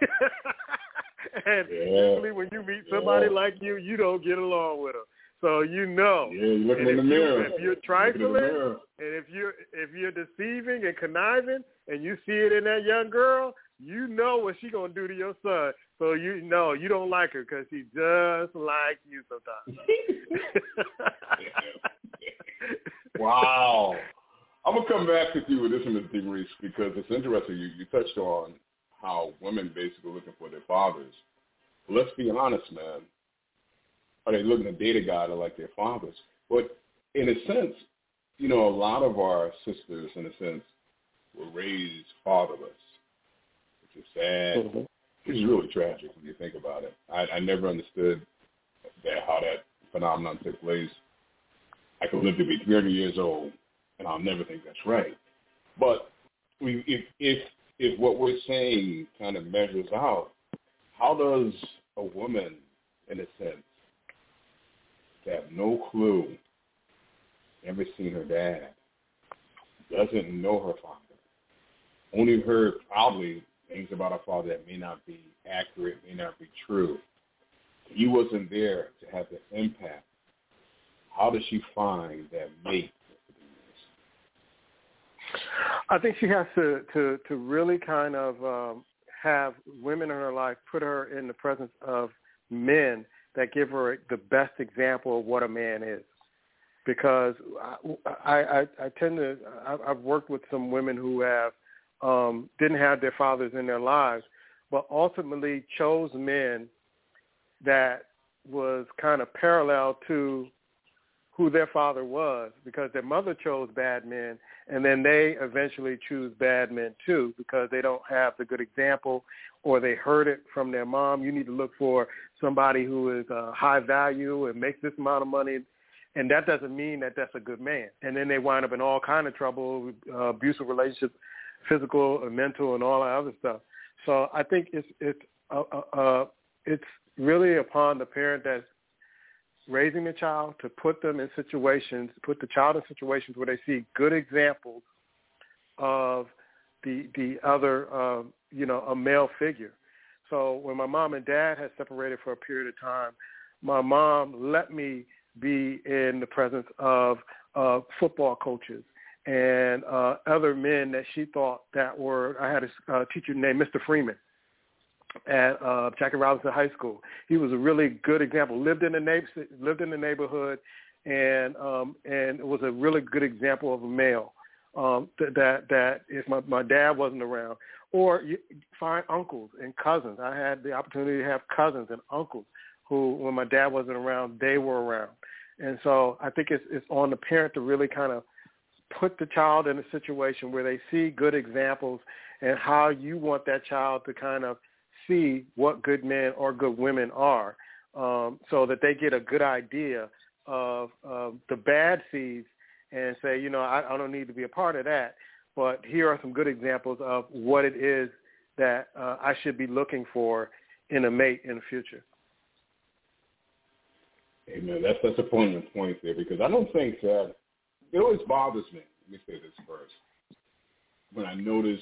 And usually when you meet somebody like you, you don't get along with them. So you look in the mirror. If you're trifling and if you're deceiving and conniving, and you see it in that young girl, you know what she's gonna do to your son. So you know you don't like her because she's just like you sometimes. Wow. I'm gonna come back with you with this one, Ms. DeMaurice, because it's interesting. You touched on how women basically looking for their fathers. But let's be honest, man. Are they looking to date a guy that like their fathers? But in a sense, a lot of our sisters, in a sense, were raised fatherless, which is sad. Mm-hmm. It's really tragic when you think about it. I never understood how that phenomenon took place. I could live to be 300 years old, and I'll never think that's right. But if what we're saying kind of measures out, how does a woman, in a sense, that have no clue, never seen her dad, doesn't know her father, only heard probably things about her father that may not be accurate, may not be true. He wasn't there to have the impact. How does she find that mate? I think she has to really kind of have women in her life put her in the presence of men that give her the best example of what a man is. Because I tend to, I've worked with some women who have didn't have their fathers in their lives, but ultimately chose men that was kind of parallel to who their father was, because their mother chose bad men, and then they eventually choose bad men too, because they don't have the good example, or they heard it from their mom. You need to look for somebody who is high value and makes this amount of money, and that doesn't mean that that's a good man. And then they wind up in all kind of trouble, abusive relationships, physical and mental, and all that other stuff. So I think it's really upon the parent that's raising the child to put the child in situations where they see good examples of the other, a male figure. So when my mom and dad had separated for a period of time, my mom let me be in the presence of football coaches and other men that she thought that were, I had a teacher named Mr. Freeman at Jackie Robinson High School. He was a really good example. Lived in the neighborhood, and was a really good example of a male. That if my dad wasn't around, or you find uncles and cousins. I had the opportunity to have cousins and uncles who, when my dad wasn't around, they were around. And so I think it's on the parent to really kind of put the child in a situation where they see good examples and how you want that child to kind of see what good men or good women are, so that they get a good idea of the bad seeds and say, I don't need to be a part of that, but here are some good examples of what it is that I should be looking for in a mate in the future. Amen. That's a point there, because I don't think that it always bothers me. Let me say this first. When I notice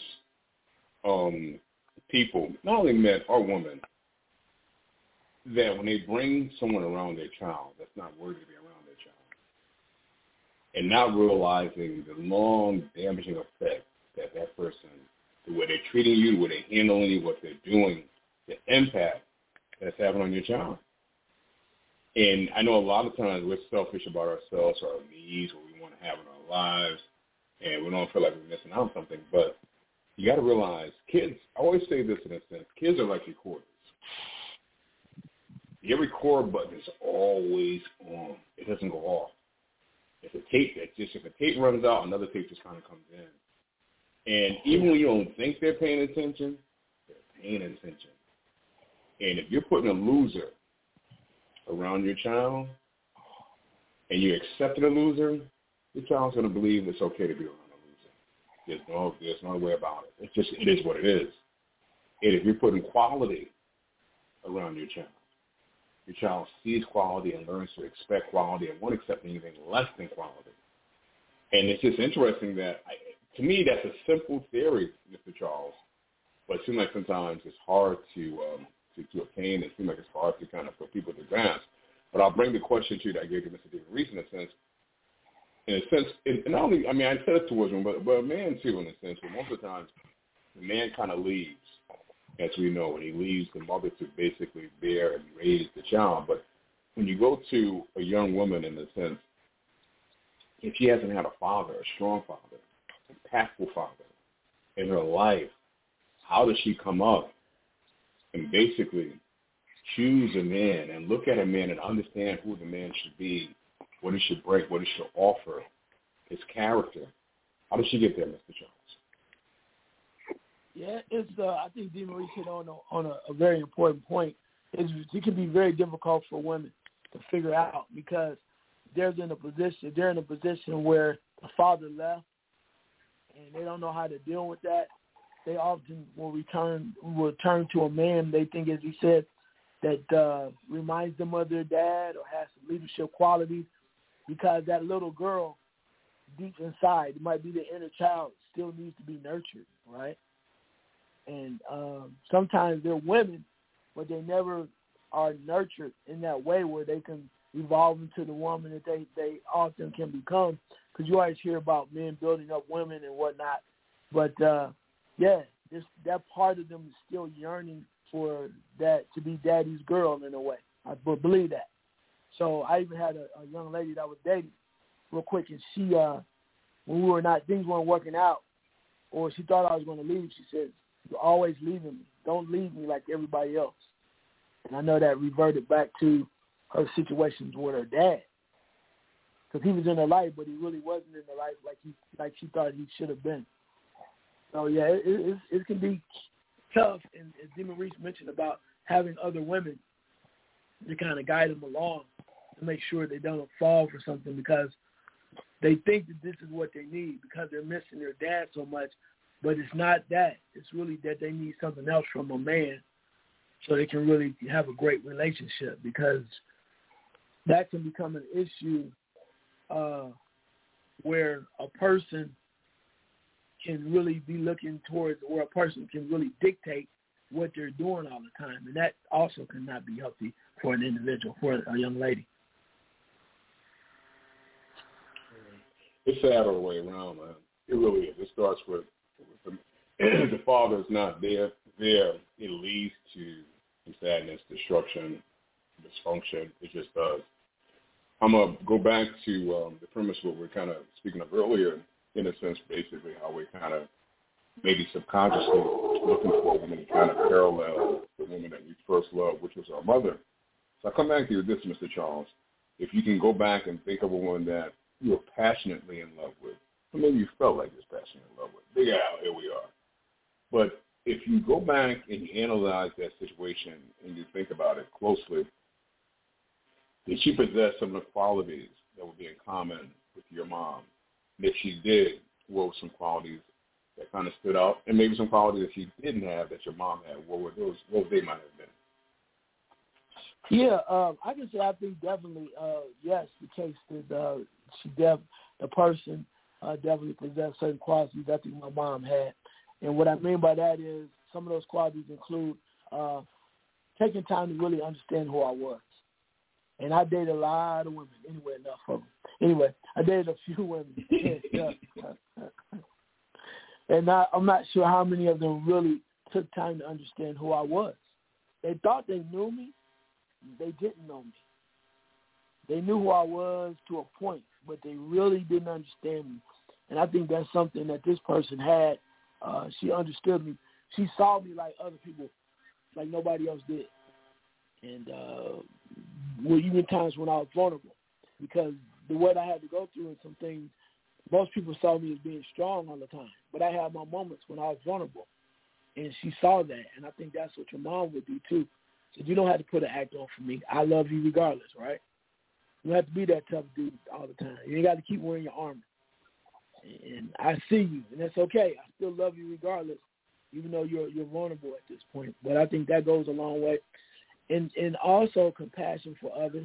people, not only men or women, that when they bring someone around their child that's not worthy to be around their child, and not realizing the long damaging effect that person, the way they're treating you, the way they're handling you, what they're doing, the impact that's having on your child. And I know a lot of times we're selfish about ourselves or our needs, what we want to have in our lives, and we don't feel like we're missing out on something. But you got to realize, kids, I always say this in a sense, kids are like recorders. your record button is always on. It doesn't go off. If a tape runs out, another tape just kind of comes in. And even when you don't think they're paying attention, they're paying attention. And if you're putting a loser around your child and you're accepting a loser, your child's going to believe it's okay to be around a loser. There's no way about it. It is what it is. And if you're putting quality around your child sees quality and learns to expect quality and won't accept anything less than quality. And it's just interesting that, to me, that's a simple theory, Mr. Charles, but it seems like sometimes it's hard to obtain. It seems like it's hard to kind of put people to grasp. But I'll bring the question to you that I gave to Mr. David Reese in a sense, and not only, I mean, I said it towards him, but a man too in a sense, but most of the times the man kind of leaves, as we know, and he leaves the mother to basically bear and raise the child. But when you go to a young woman in a sense, if she hasn't had a father, a strong father, impactful father in her life, how does she come up and basically choose a man and look at a man and understand who the man should be, what he should break, what he should offer, his character? How does she get there, Mr. Charles? Yeah, it's. I think DeMaurice hit on a very important point. It can be very difficult for women to figure out because they're in a position where the father left, and they don't know how to deal with that. They often will turn to a man they think, as he said, that reminds them of their dad or has some leadership qualities, because that little girl deep inside, it might be the inner child, still needs to be nurtured, right? And sometimes they're women, but they never are nurtured in that way where they can evolve into the woman that they often can become. Because you always hear about men building up women and whatnot. But, that part of them is still yearning for that, to be daddy's girl in a way. I believe that. So I even had a young lady that I was dating real quick, and she, when things weren't working out, or she thought I was going to leave, she said, "You're always leaving me. Don't leave me like everybody else." And I know that reverted back to her situations with her dad, because he was in her life, but he really wasn't in her life like she thought he should have been. So yeah, it can be tough. And as DeMaurice mentioned about having other women to kind of guide them along to make sure they don't fall for something because they think that this is what they need because they're missing their dad so much. But it's not that. It's really that they need something else from a man so they can really have a great relationship, because that can become an issue where a person can really be looking towards, or a person can really dictate what they're doing all the time. And that also cannot be healthy for an individual, for a young lady. It's sad all the way around, man. It really is. It starts with the father is not there. It leads to sadness, destruction, dysfunction. It just does. I'm going to go back to the premise what we're kind of speaking of earlier, in a sense, basically how we kind of maybe subconsciously looking for a woman to kind of parallel the woman that we first loved, which was our mother. So I come back to you with this, Mr. Charles. If you can go back and think of a woman that you were passionately in love with, or maybe you felt like you was passionately in love with. Big Al, here we are. But if you go back and you analyze that situation and you think about it closely, did she possess some of the qualities that would be in common with your mom? And if she did, what were some qualities that kind of stood out? And maybe some qualities that she didn't have that your mom had. What were those? What they might have been? Yeah, I can say I think definitely, yes, the case is the person definitely possessed certain qualities I think my mom had. And what I mean by that is some of those qualities include taking time to really understand who I was. And I dated a lot of women. Anyway, enough of them. Anyway, I dated a few women. And I'm not sure how many of them really took time to understand who I was. They thought they knew me. They didn't know me. They knew who I was to a point, but they really didn't understand me. And I think that's something that this person had. She understood me. She saw me like other people, like nobody else did. And well, even times when I was vulnerable, because the what I had to go through and some things, most people saw me as being strong all the time. But I had my moments when I was vulnerable, and she saw that. And I think that's what your mom would do too. So you don't have to put an act on for me. I love you regardless, right? You don't have to be that tough dude all the time. You ain't got to keep wearing your armor. And I see you, and that's okay. I still love you regardless, even though you're vulnerable at this point. But I think that goes a long way. And also compassion for others.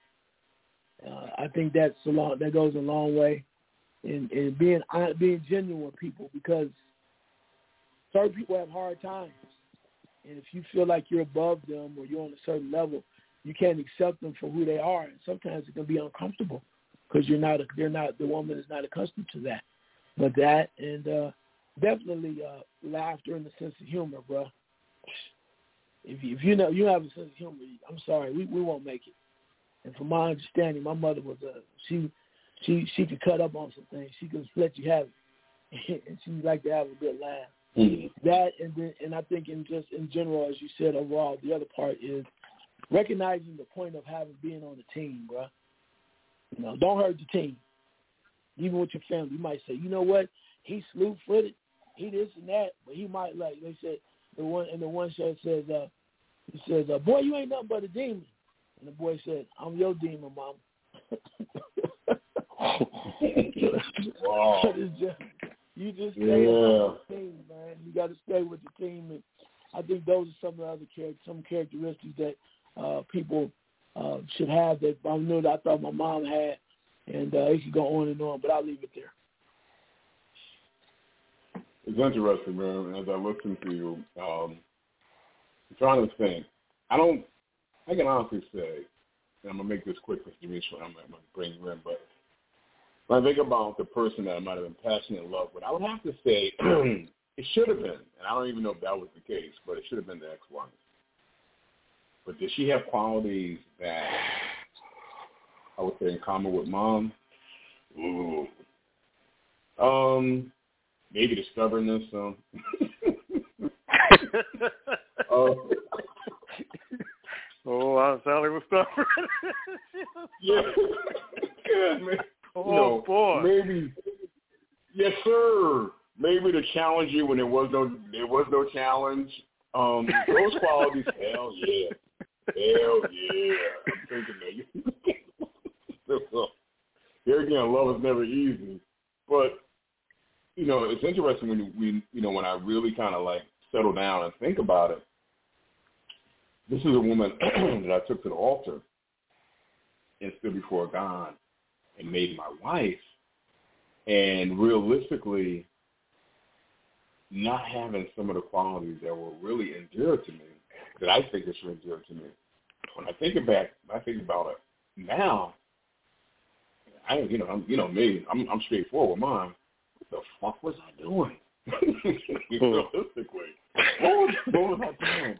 I think that goes a long way. And being genuine with people, because certain people have hard times. And if you feel like you're above them or you're on a certain level, you can't accept them for who they are. And sometimes it can be uncomfortable because the woman is not accustomed to that. But that and definitely laughter and a sense of humor, bro. If you know you have a sense of humor, I'm sorry, we won't make it. And from my understanding, my mother was she could cut up on some things. She could let you have it, and she liked to have a good laugh. Mm-hmm. That and I think in general, as you said, overall, the other part is recognizing the point of being on the team, bro. You know, don't hurt the team. Even with your family, you might say, you know what, he's slew-footed, he this and that, but he might, like they said, the one show says, he says, boy, you ain't nothing but a demon. And the boy said, I'm your demon, Mama. Wow. You just stay with the team, man. You got to stay with the team, and I think those are some of the other characteristics that people should have that I knew that I thought my mom had, and it could go on and on, but I'll leave it there. It's interesting, man. As I listen to you, I'm trying to think. I can honestly say, and I'm going to make this quick because I'm going to bring you in, but when I think about the person that I might have been passionate in love with, I would have to say it should have been, and I don't even know if that was the case, but it should have been the ex-wife. But did she have qualities that I would say in common with Mom? Ooh. Maybe the stubbornness. Sally was stubborn. Yeah. Good, man. Boy. Maybe. Yes, sir. Maybe to challenge you when there was no challenge. Those qualities, hell yeah. Hell yeah. I'm thinking that. Here again, love is never easy. But, it's interesting when I really kind of like settle down and think about it. This is a woman that I took to the altar and stood before God and made my wife. And realistically, not having some of the qualities that were really endeared to me, that I think are endeared to me. When I think about it now, I'm straightforward with mine. What the fuck was I doing? Realistically, what was I doing?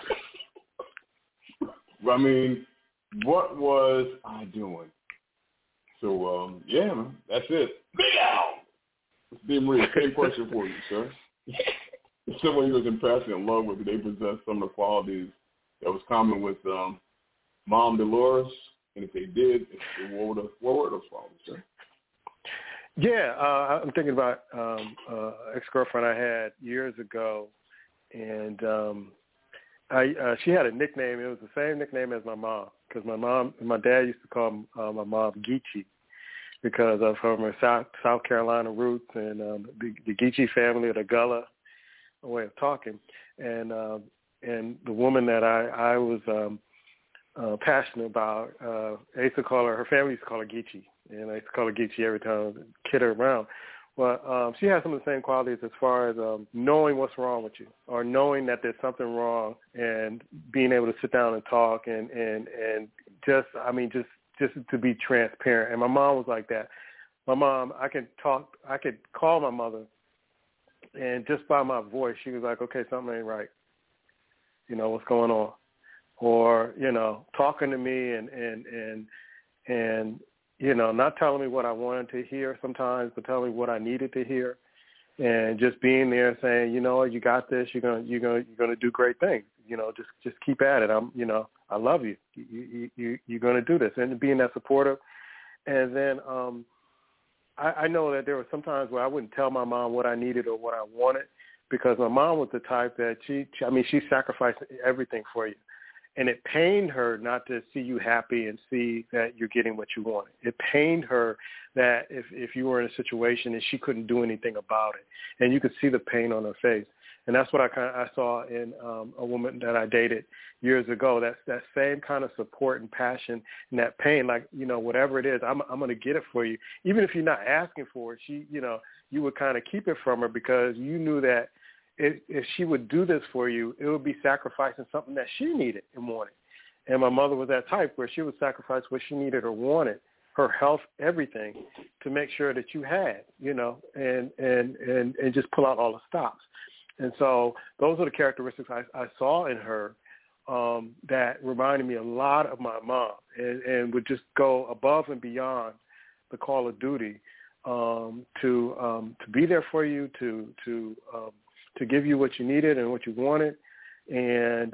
I mean, what was I doing? So, man, that's it. Big Al! It's Marie, same question for you, sir. If someone you was in passion and love with, did they possess some of the qualities that was common with Mom Dolores? And if they did, what were those qualities, sir? Yeah, I'm thinking about ex-girlfriend I had years ago, and she had a nickname. It was the same nickname as my mom, because my dad used to call my mom Geechee because of her South Carolina roots and the Geechee family, or the Gullah way of talking, and the woman that I was passionate about, I used to call her family used to call her Geechee, and I used to call her Geechee every time I kid her around. Well, she has some of the same qualities as far as knowing what's wrong with you, or knowing that there's something wrong, and being able to sit down and talk, and just to be transparent. And my mom was like that. My mom, I could call my mother, and just by my voice, she was like, okay, something ain't right. What's going on? Or, talking to me and not telling me what I wanted to hear sometimes, but telling me what I needed to hear, and just being there saying, you got this, you're gonna do great things. Just keep at it. I'm I love you. You're going to do this, and being that supportive. And then I know that there were some times where I wouldn't tell my mom what I needed or what I wanted, because my mom was the type that she sacrificed everything for you. And it pained her not to see you happy and see that you're getting what you wanted. It pained her that if you were in a situation and she couldn't do anything about it, and you could see the pain on her face. And that's what I saw in a woman that I dated years ago. That same kind of support and passion and that pain, like, whatever it is, I'm going to get it for you. Even if you're not asking for it, you would kind of keep it from her, because you knew that if she would do this for you, it would be sacrificing something that she needed and wanted. And my mother was that type where she would sacrifice what she needed or wanted, her health, everything, to make sure that you had, and just pull out all the stops. And so those are the characteristics I saw in her that reminded me a lot of my mom, and would just go above and beyond the call of duty to be there for you, to give you what you needed and what you wanted. And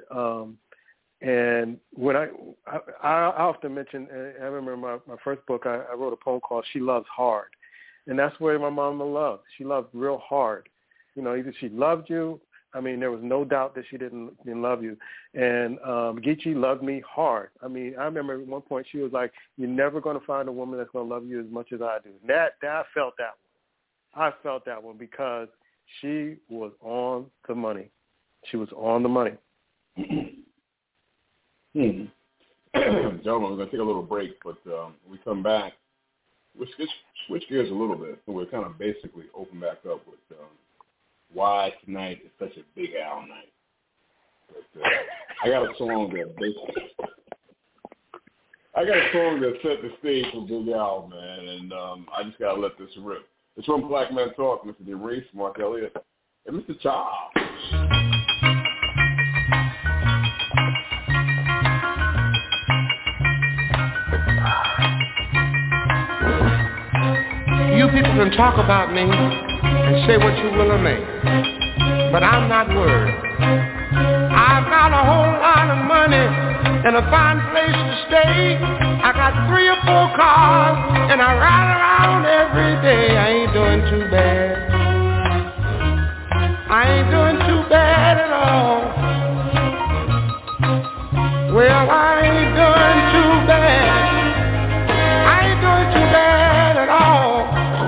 when I often mention, I remember my first book, I wrote a poem called She Loves Hard. And that's where my mama loved. She loved real hard. Either she loved you. I mean, there was no doubt that she didn't love you. And Geechee loved me hard. I mean, I remember at one point she was like, "You're never going to find a woman that's going to love you as much as I do." That I felt that one. I felt that one because she was on the money. She was on the money. Gentlemen, we're going to take a little break, but when we come back, we'll switch gears a little bit. So we'll kind of basically open back up with why tonight is such a Big Al night. But I got a song that set the stage for Big Al, man, and I just got to let this rip. It's from Black Men Talk, Mr. DeReese, Mark Elliott, and Mr. Charles. You people can talk about me and say what you will of me, but I'm not worried. I've got a whole lot of money and a fine place to stay. I got 3 or 4 cars and I ride around every day. I ain't doing too bad. I ain't doing too bad at all. Well, I ain't doing too bad. I ain't doing too bad at all.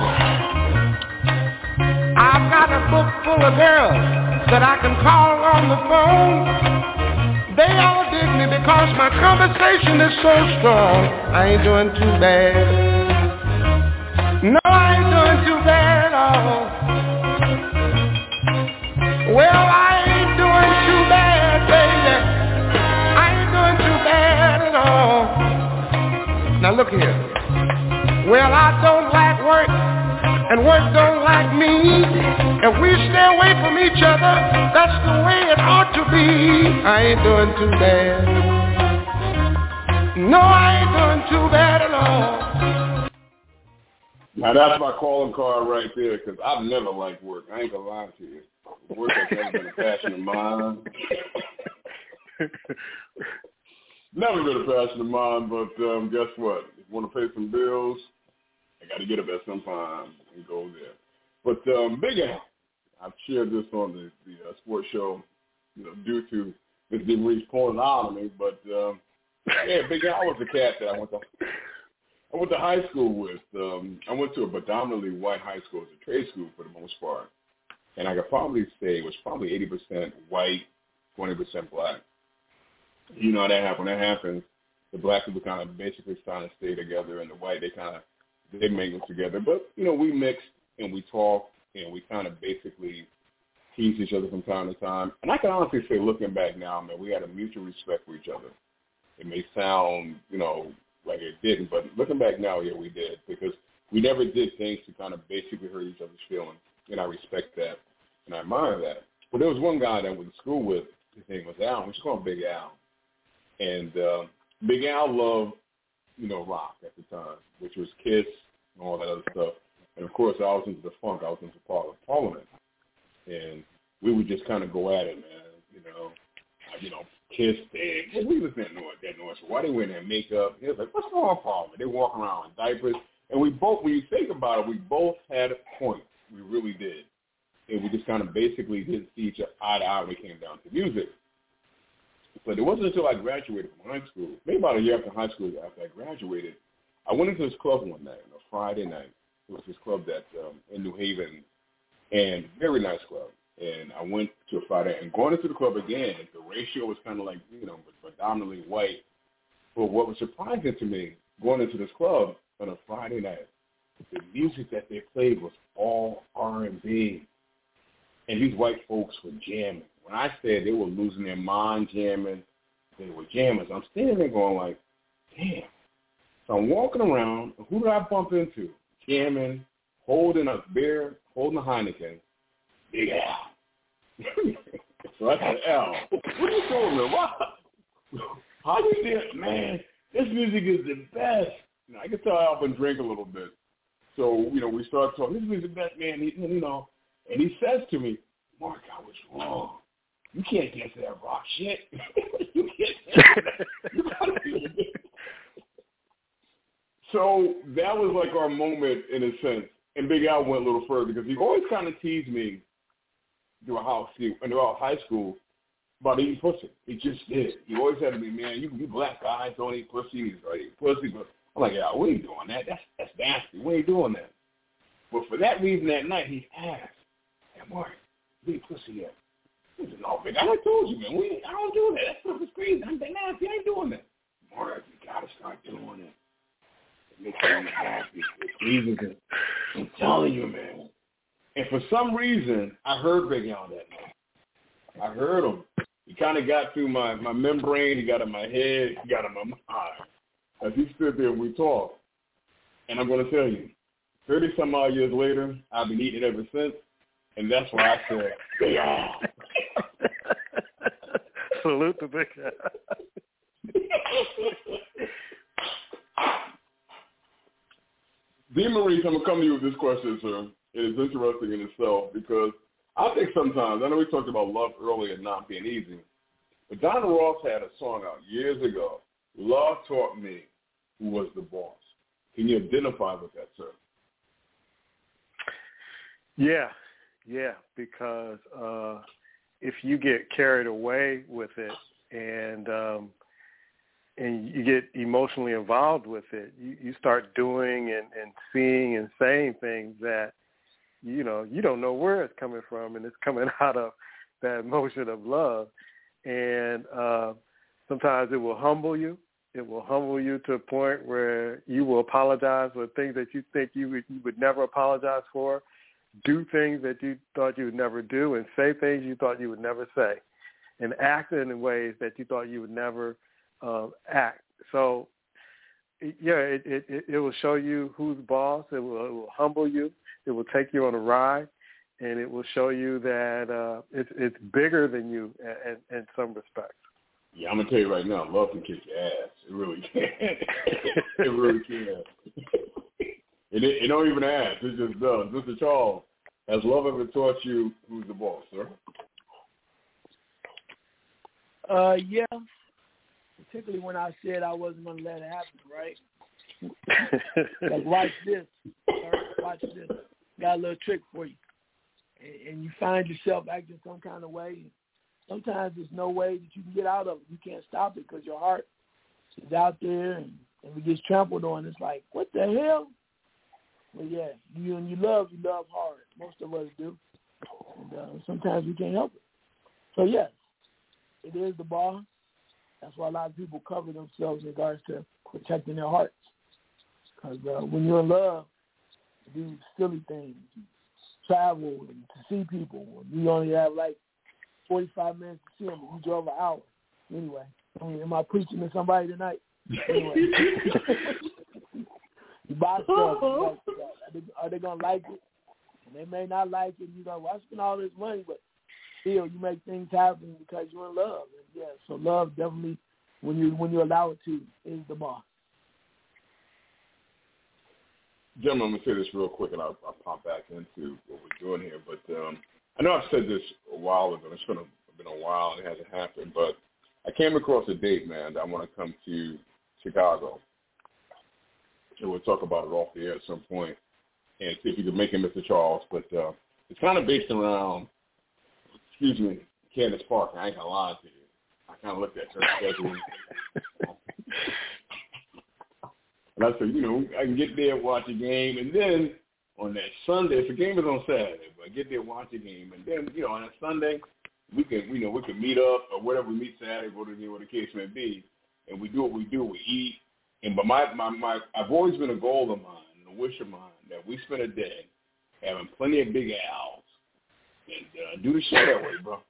I've got a book full of girls that I can call on the phone. They all dig me because my conversation is so strong. I ain't doing too bad. No, I ain't doing too bad at all. Well, I ain't doing too bad, baby. I ain't doing too bad at all. Now look here. Well, I don't like work, and work don't like me. If we stay away from each other, that's the way it ought to be. I ain't doing too bad. No, I ain't doing too bad at all. Now that's my calling card right there, because I've never liked work. I ain't gonna lie to you. Work has never been a passion of mine. Never been a passion of mine, but guess what? If you want to pay some bills, I got to get up at some time and go there. But Big Al, I've shared this on the sports show, due to Ms. DeMarie's pulling out on me. But yeah, Big Al was the cat that I went to high school with. I went to a predominantly white high school. It's a trade school for the most part, and I could probably say it was probably 80% white, 20% black. You know how that happened. When that happens, the black people kind of basically trying to stay together, and the white, they mingle together. But, we mixed, and we talked, and we kind of basically tease each other from time to time. And I can honestly say, looking back now, man, we had a mutual respect for each other. It may sound, like it didn't, but looking back now, yeah, we did, because we never did things to kind of basically hurt each other's feelings, and I respect that, and I admire that. But there was one guy that I went to school with. His name was Al. We just call him Big Al. And Big Al loved, rock at the time, which was Kiss and all that other stuff. And, of course, I was into the funk. I was into Parliament. And we would just kind of go at it, man. kissed and well, we was that noise. Why they wearing that makeup? He was like, what's wrong with Paul? They walk around in diapers. And we both, when you think about it, we both had points. We really did. And we just kind of basically didn't see each other eye to eye when it came down to music. But it wasn't until I graduated from high school, maybe about a year after high school, after I graduated, I went into this club one night, on a Friday night. It was this club that in New Haven, and very nice club. And I went to a Friday, and going into the club again, the ratio was kind of like, predominantly white. But what was surprising to me, going into this club on a Friday night, the music that they played was all R&B. And these white folks were jamming. When I said they were losing their mind jamming, they were jammers. I'm standing there going like, damn. So I'm walking around, and who did I bump into? Jamming, holding a beer, holding a Heineken, Big Al. So I said, Al, what are you doing, man? What? How you did, man? This music is the best. I can tell Al been drink a little bit. So, we started talking. This music is the best, man. And he says to me, Mark, I was wrong. You can't dance to that rock shit. You can't dance to that. You gotta be. So that was like our moment in a sense. And Big Al went a little further because he always kind of teased me throughout high school about eating pussy. He just did. He always said to me, man, you black guys don't eat pussy. He's like, eat pussy. But I'm like, yeah, we ain't doing that. That's nasty. We ain't doing that. But for that reason that night, he asked, hey, Mark, you eat pussy yet? He said, no, Big, I told you, man. I don't do that. That stuff is crazy. I'm nasty. I ain't doing that. Mark, you got to start doing it. It makes me happy. It's pleasing. I'm telling you, man. And for some reason, I heard Big Al that night. I heard him. He kind of got through my membrane. He got in my head. He got in my mind. As he stood there and we talked. And I'm going to tell you, 30-some odd years later, I've been eating it ever since. And that's why I said, Big Al. Salute to Big Al. D. Maurice, I'm going to come to you with this question, sir. It is interesting in itself because I think sometimes, I know we talked about love earlier not being easy, but Donna Ross had a song out years ago, Love Taught Me Who Was the Boss. Can you identify with that, sir? Yeah, because if you get carried away with it and you get emotionally involved with it, you start doing and seeing and saying things that, you don't know where it's coming from, and it's coming out of that emotion of love. And sometimes it will humble you. It will humble you to a point where you will apologize for things that you think you would never apologize for, do things that you thought you would never do, and say things you thought you would never say, and act in ways that you thought you would never act. So, it will show you who's boss. It will humble you. It will take you on a ride, and it will show you that it's bigger than you in some respects. Yeah, I'm going to tell you right now, love can kick your ass. It really can. It really can. It don't even ask. It just does. Mr. Charles, has love ever taught you who's the boss, sir? Yeah. Particularly when I said I wasn't going to let it happen, right? Like, watch this. Watch this. Got a little trick for you. And you find yourself acting some kind of way. Sometimes there's no way that you can get out of it. You can't stop it because your heart is out there and it gets trampled on. It's like, what the hell? Well, yeah, when you love hard. Most of us do. And sometimes we can't help it. So, yes, it is the boss. That's why a lot of people cover themselves in regards to protecting their hearts. Because when you're in love, you do silly things, you travel and to see people. You only have like 45 minutes to see them. You drove an hour. Anyway, am I preaching to somebody tonight? Anyway. You buy stuff. Are they going to like it? And they may not like it. You go, well, I spend all this money, but still you make things happen because you're in love. And yeah, so love definitely, when you allow it to, is the boss. Gentlemen, I'm going to say this real quick, and I'll pop back into what we're doing here. But I know I've said this a while ago. It's been a while, and it hasn't happened. But I came across a date, man, that I want to come to Chicago. And we'll talk about it off the air at some point and see if you can make it, Mr. Charles. But it's kind of based around, Candace Parker. I ain't going to lie to you. I kind of looked at her schedule. And I said, I can get there, watch a game, and then on that Sunday, if the game is on Saturday, but I get there, watch a game, and then, on that Sunday, we can meet up or whatever we meet Saturday, whatever the case may be, and we do what we do. We eat. But I've always been a goal of mine and a wish of mine that we spend a day having plenty of Big Al's and do the show that way, bro.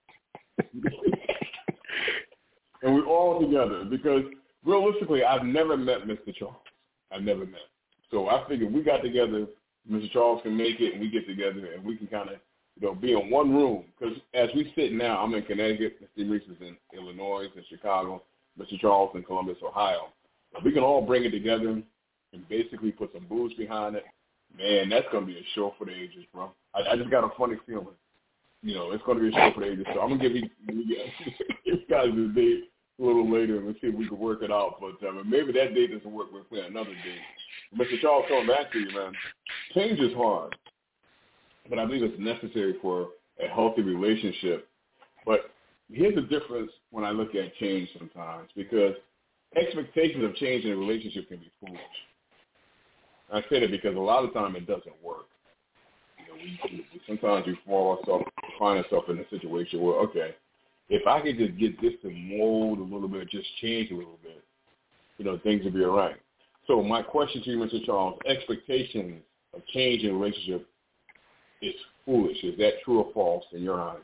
And we're all together because realistically, I've never met Mr. Charles. I've never met. So I figured we got together, Mr. Charles can make it, and we get together, and we can kind of, be in one room. Because as we sit now, I'm in Connecticut, Mr. Maurice is in Illinois, in Chicago, Mr. Charles in Columbus, Ohio. If we can all bring it together and basically put some booze behind it, man, that's going to be a show for the ages, bro. I just got a funny feeling. It's going to be a show for the ages. So I'm going to give you guys this date a little later and let's see if we can work it out. But maybe that date doesn't work. We'll plan another date. Mr. Charles, coming back to you, man. Change is hard, but I believe it's necessary for a healthy relationship. But here's the difference when I look at change sometimes, because expectations of change in a relationship can be foolish. I say that because a lot of time it doesn't work. Sometimes we find ourselves in a situation where, okay, if I could just get this to mold a little bit, just change a little bit, things will be all right. So my question to you, Mr. Charles, expectations of change in a relationship is foolish. Is that true or false in your eyes,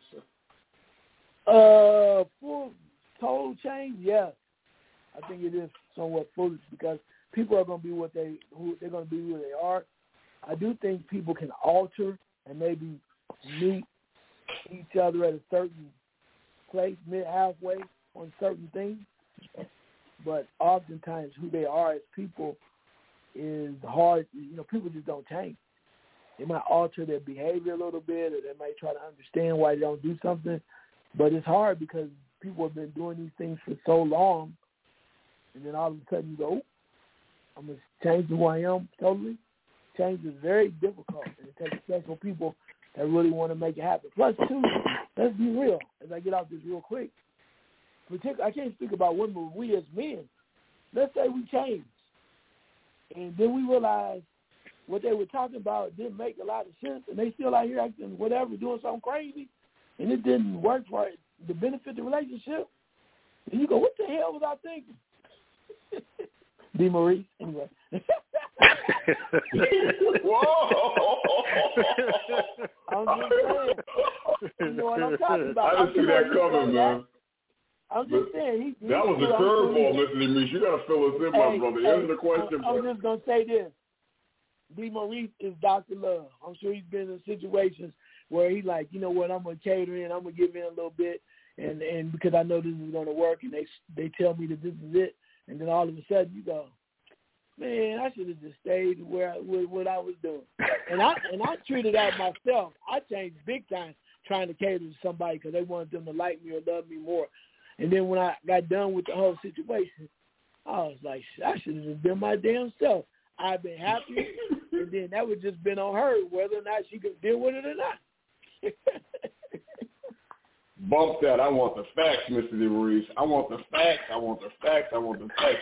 sir? Full total change, yes. I think it is somewhat foolish because people are going to be they're going to be who they are. I do think people can alter and maybe meet each other at a certain place, halfway on certain things. But oftentimes who they are as people is hard. People just don't change. They might alter their behavior a little bit, or they might try to understand why they don't do something. But it's hard because people have been doing these things for so long, and then all of a sudden you go, I'm going to change who I am totally. Change is very difficult, and it takes special people that really want to make it happen. Plus, too, let's be real. As I get off this real quick, I can't speak about women, but we as men, let's say we change, and then we realize what they were talking about didn't make a lot of sense, and they still out here acting whatever, doing something crazy, and it didn't work for the benefit of the relationship. And you go, what the hell was I thinking? D. Maurice, anyway. Whoa! I'm just saying. You know what I'm talking about. I didn't see that coming, man. I'm just saying. That was a curveball, Mr. Demetrius. You got to fill us in, my brother. Answer the question. I'm just going to say this. D. Maurice is Dr. Love. I'm sure he's been in situations where he's like, you know what, I'm going to cater in. I'm going to give in a little bit, and because I know this is going to work, and they tell me that this is it. And then all of a sudden you go, man, I should have just stayed with what I was doing. And I treated that myself. I changed big time trying to cater to somebody because they wanted them to like me or love me more. And then when I got done with the whole situation, I was like, I should have just been my damn self. I've been happy, and then that would just been on her whether or not she could deal with it or not. Bump that. I want the facts, Mr. DeMaurice. I want the facts. I want the facts. I want the facts.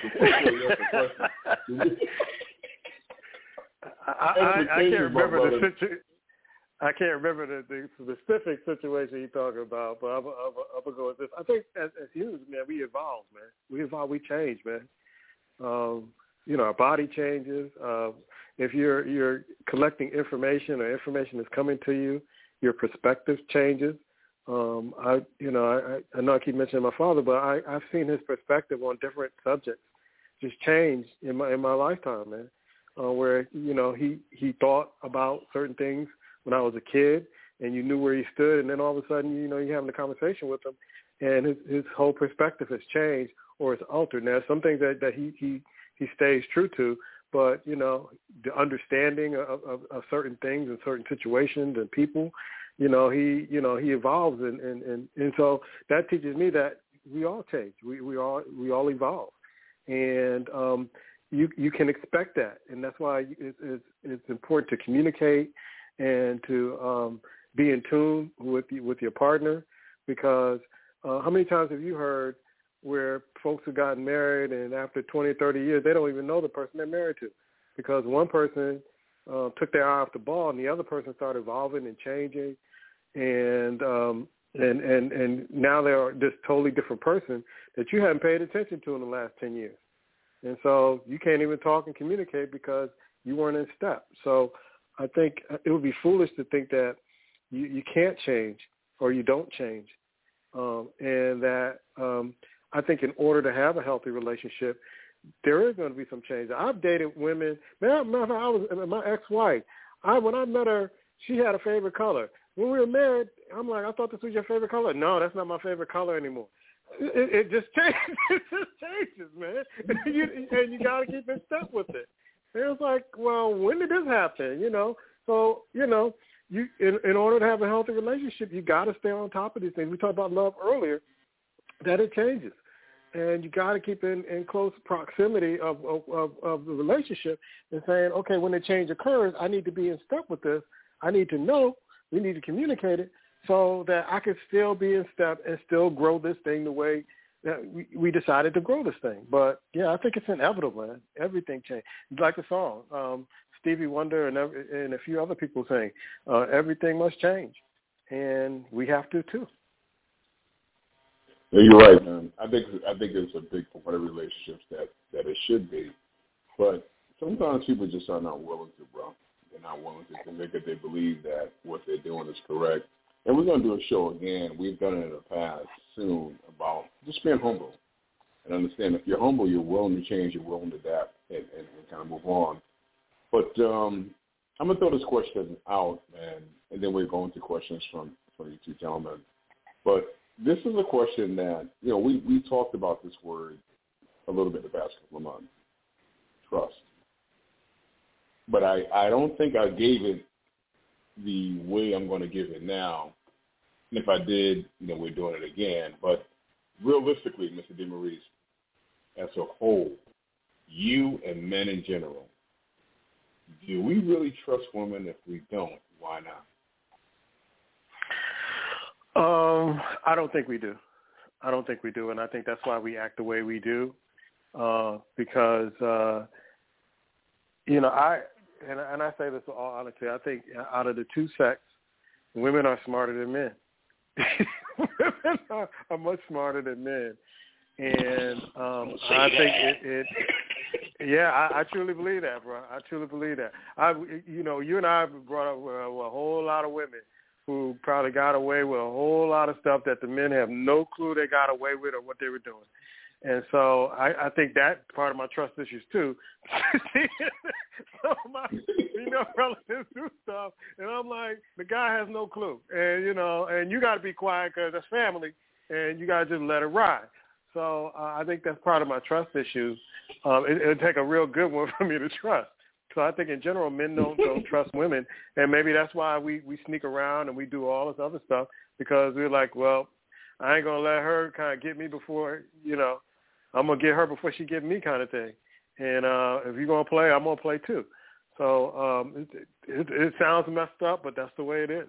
I can't remember the situation. I can't remember the specific situation you're talking about, but I'm gonna go with this. I think as humans, man, we evolve, man. We evolve, we change, man. Our body changes. If you're collecting information or information is coming to you, your perspective changes. I know I keep mentioning my father, but I've seen his perspective on different subjects just change in my lifetime, man. Where he thought about certain things when I was a kid, and you knew where he stood, and then all of a sudden, you're having a conversation with him, and his whole perspective has changed or it's altered. Now, some things that he stays true to, but the understanding of certain things and certain situations and people. He evolves, and so that teaches me that we all change. We all evolve, and you can expect that, and that's why it's important to communicate and to be in tune with your partner, because how many times have you heard where folks have gotten married and after 20, 30 years, they don't even know the person they're married to, because one person took their eye off the ball and the other person started evolving and changing, and now they're this totally different person that you haven't paid attention to in the last 10 years. And so you can't even talk and communicate because you weren't in step. So I think it would be foolish to think that you can't change or you don't change. And that I think in order to have a healthy relationship, there is going to be some change. I've dated women. I was my ex-wife. When I met her, she had a favorite color. When we were married, I'm like, I thought this was your favorite color. No, that's not my favorite color anymore. It just changes. It just changes, man. And you got to keep in step with it. And it's like, well, when did this happen? So you in order to have a healthy relationship, you got to stay on top of these things. We talked about love earlier, that it changes. And you got to keep in close proximity of the relationship and saying, okay, when the change occurs, I need to be in step with this. I need to know. We need to communicate it so that I can still be in step and still grow this thing the way that we decided to grow this thing. But, yeah, I think it's inevitable, man. Everything changed. Like the song, Stevie Wonder and a few other people saying, everything must change. And we have to, too. Yeah, you're right, man. I think it's a big part of relationships that it should be. But sometimes people just are not willing to, bro. They're not willing to because they believe that what they're doing is correct. And we're going to do a show again. We've done it in the past soon about just being humble. And understand if you're humble, you're willing to change, you're willing to adapt and kind of move on. But I'm going to throw this question out, and then we're going to questions from you two gentlemen. But this is a question that, we talked about this word a little bit the past couple of months, trust. But I don't think I gave it the way I'm going to give it now. And if I did, we're doing it again. But realistically, Mr. DeMaurice, as a whole, you and men in general, do we really trust women? If we don't, why not? I don't think we do. And I think that's why we act the way we do, because, I say this all honestly, I think out of the two sexes, women are smarter than men. Women are much smarter than men. And I think I truly believe that, bro. I truly believe that. You and I have brought up a whole lot of women who probably got away with a whole lot of stuff that the men have no clue they got away with or what they were doing. And so I think that part of my trust issues too. So my relatives do stuff, and I'm like, the guy has no clue, and and you got to be quiet because it's family, and you got to just let it ride. So I think that's part of my trust issues. It'll take a real good one for me to trust. So I think in general, men don't trust women, and maybe that's why we sneak around and we do all this other stuff, because we're like, well, I ain't gonna let her kind of get me before I'm going to get her before she get me kind of thing. And if you're going to play, I'm going to play too. So it sounds messed up, but that's the way it is.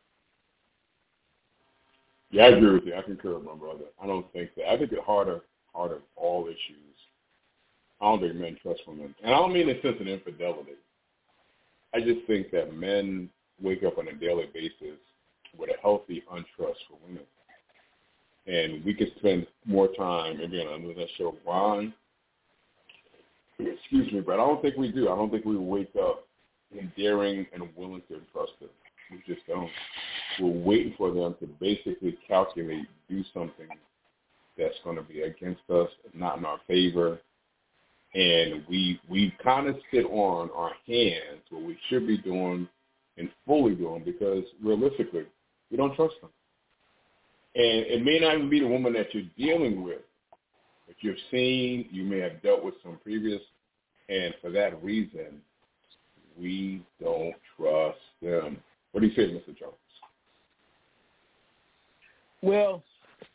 Yeah, I agree with you. I concur, my brother. I don't think that. I think the heart of all issues, I don't think men trust women. And I don't mean in the sense of infidelity. I just think that men wake up on a daily basis with a healthy untrust for women. And we could spend more time maybe on another show, Ron. Excuse me, but I don't think we do. I don't think we wake up daring and willing to trust them. We just don't. We're waiting for them to basically calculate, do something that's going to be against us, not in our favor. And we kind of sit on our hands what we should be doing and fully doing, because realistically, we don't trust them. And it may not even be the woman that you're dealing with. If you've seen, you may have dealt with some previous, and for that reason, we don't trust them. What do you say, Mr. Jones? Well,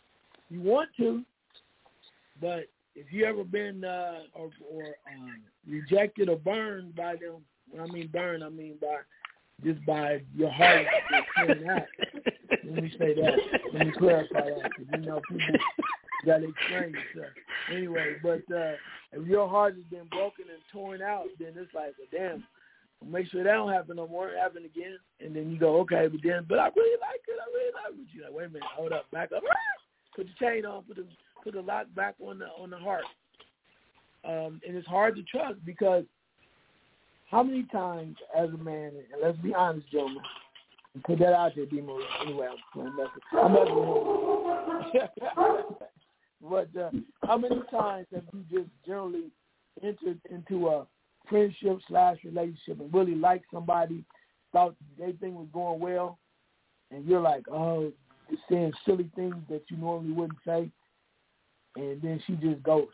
You want to, but if you ever been or rejected or burned by them, when I mean burned, I mean by your heart turning out. Let me say that. Let me clarify that, because people got to explain yourself. Anyway, but if your heart has been broken and torn out, then it's like, well, damn, make sure that don't happen no more, happen again. And then you go, okay, but I really like it. I really like it. You're like, wait a minute, hold up, back up. Put the chain on, put the lock back on the heart. And it's hard to trust, because how many times as a man, and let's be honest, gentlemen, and put that out there, D-Marie. Anyway, I'm messing. But how many times have you just generally entered into a friendship/relationship and really liked somebody, thought everything was going well, and you're like, oh, just saying silly things that you normally wouldn't say, and then she just goes.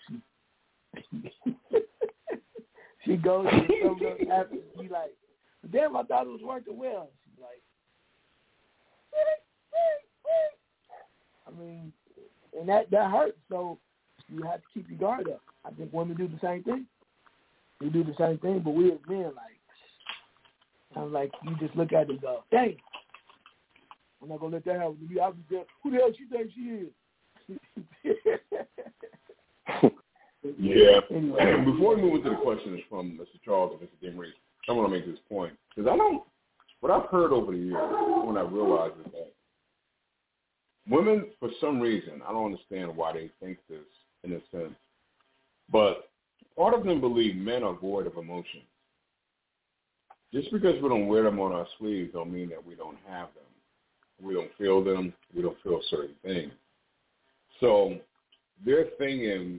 She goes and something else happens. Be like, damn, I thought it was working well. She's like, I mean, and that hurts. So you have to keep your guard up. I think women do the same thing. We do the same thing, but we as men, I'm like, you just look at it and go, dang, I'm not gonna let that happen to you. I'll be there. Who the hell she thinks she is? Yeah. Anyway. Before we move into the questions from Mr. Charles and Mr. Demery, I want to make this point, because what I've heard over the years, when I realized is that women, for some reason, I don't understand why they think this in a sense, but part of them believe men are void of emotions. Just because we don't wear them on our sleeves don't mean that we don't have them. We don't feel them. We don't feel certain things. So their thinking,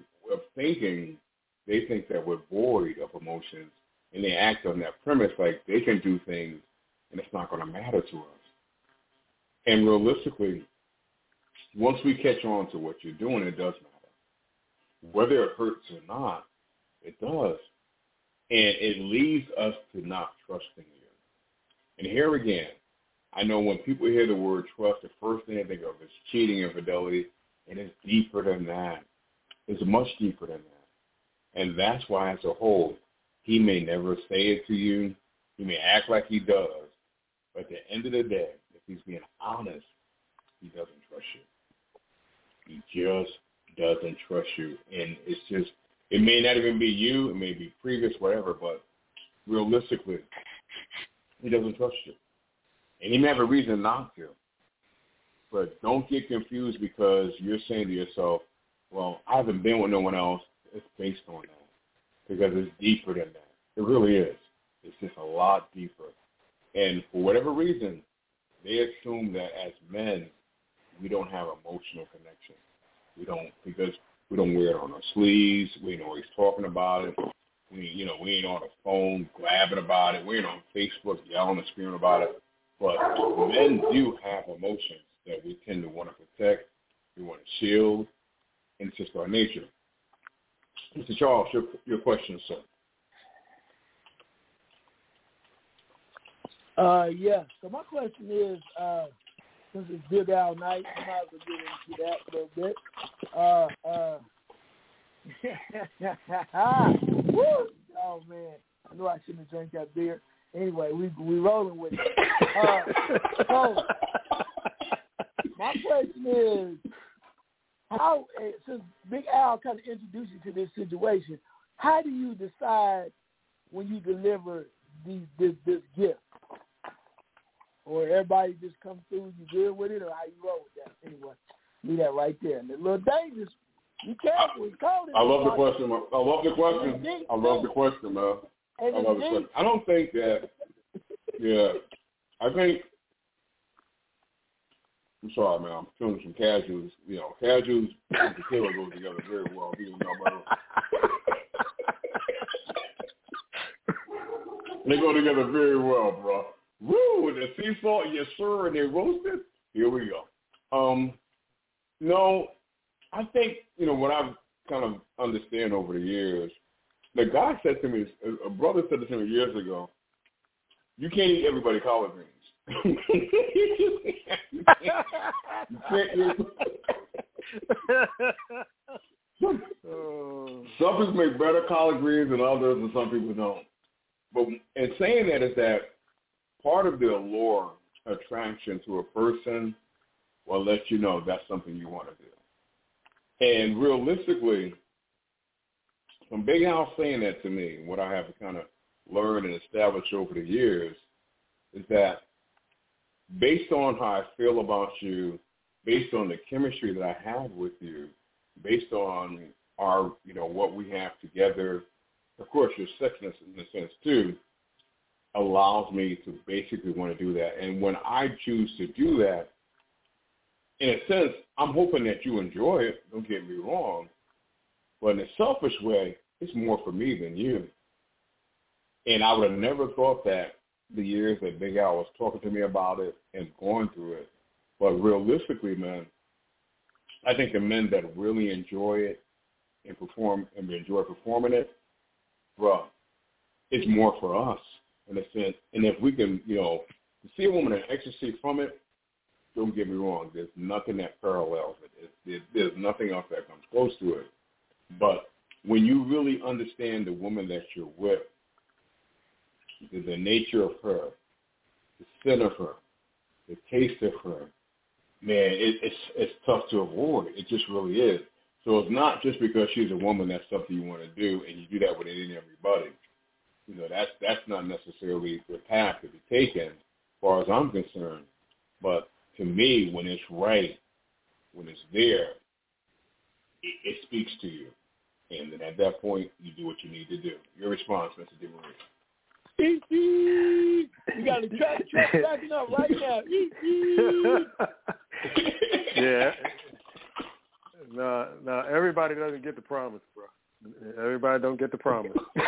they think that we're void of emotions, and they act on that premise like they can do things and it's not going to matter to us. And realistically, once we catch on to what you're doing, it does matter. Whether it hurts or not, it does. And it leads us to not trusting you. And here again, I know when people hear the word trust, the first thing they think of is cheating, infidelity, and it's deeper than that. It's much deeper than that. And that's why, as a whole, he may never say it to you. He may act like he does. But at the end of the day, if he's being honest, he doesn't trust you. He just doesn't trust you. And it's just, it may not even be you. It may be previous, whatever. But realistically, he doesn't trust you. And he may have a reason not to. But don't get confused because you're saying to yourself, well, I haven't been with no one else. It's based on that. Because it's deeper than that. It really is. It's just a lot deeper. And for whatever reason, they assume that as men, we don't have emotional connection. We don't, because we don't wear it on our sleeves. We ain't always talking about it. We ain't on the phone blabbing about it. We ain't on Facebook yelling and screaming about it. But men do have emotions that we tend to want to protect. We want to shield. And it's just our nature. Mr. Charles, your question, sir. Yeah. So my question is, since it's Big Al night, I might as well get into that a little bit. Woo! Oh man, I know I shouldn't have drank that beer. Anyway, we rolling with it. So my question is, how, since Big Al kind of introduced you to this situation, how do you decide when you deliver this gift? Or everybody just come through, you good with it, or how you roll with that? Anyway, leave that right there. And a little dangerous. Be careful. It's cold. I love the question. I love the question. I love the question, man. I love the question. I don't think that, I think, I'm sorry, man, I'm feeling some casuals. Casuals and tequila go together very well. They go together very well, bro. Woo, with the sea salt, yes sir, and they roasted. Here we go. No, I think, what I've kind of understand over the years, the guy said to me, a brother said to me years ago, you can't eat everybody collard greens. Some people make better collard greens than others, and some people don't. But in saying that is that part of the allure, attraction to a person will let you know that's something you want to do. And realistically, from Big Al saying that to me, what I have to kind of learn and establish over the years is that based on how I feel about you, based on the chemistry that I have with you, based on our, what we have together, of course, your sexiness in a sense too, allows me to basically want to do that. And when I choose to do that, in a sense, I'm hoping that you enjoy it. Don't get me wrong. But in a selfish way, it's more for me than you. And I would have never thought that the years that Big Al was talking to me about it and going through it. But realistically, man, I think the men that really enjoy it and enjoy performing it, bro, it's more for us in a sense. And if we can, to see a woman in ecstasy from it, don't get me wrong, there's nothing that parallels it. There's nothing else that comes close to it. But when you really understand the woman that you're with, the nature of her, the scent of her, the taste of her, man, it's tough to avoid. It just really is. So it's not just because she's a woman that's something you want to do, and you do that with any and everybody. That's not necessarily the path to be taken, as far as I'm concerned. But to me, when it's right, when it's there, it speaks to you. And then at that point, you do what you need to do. Your response, Mr. DeMaria. We got the track backing up right now. Yeah. No, everybody doesn't get the promise, bro. Everybody don't get the promise.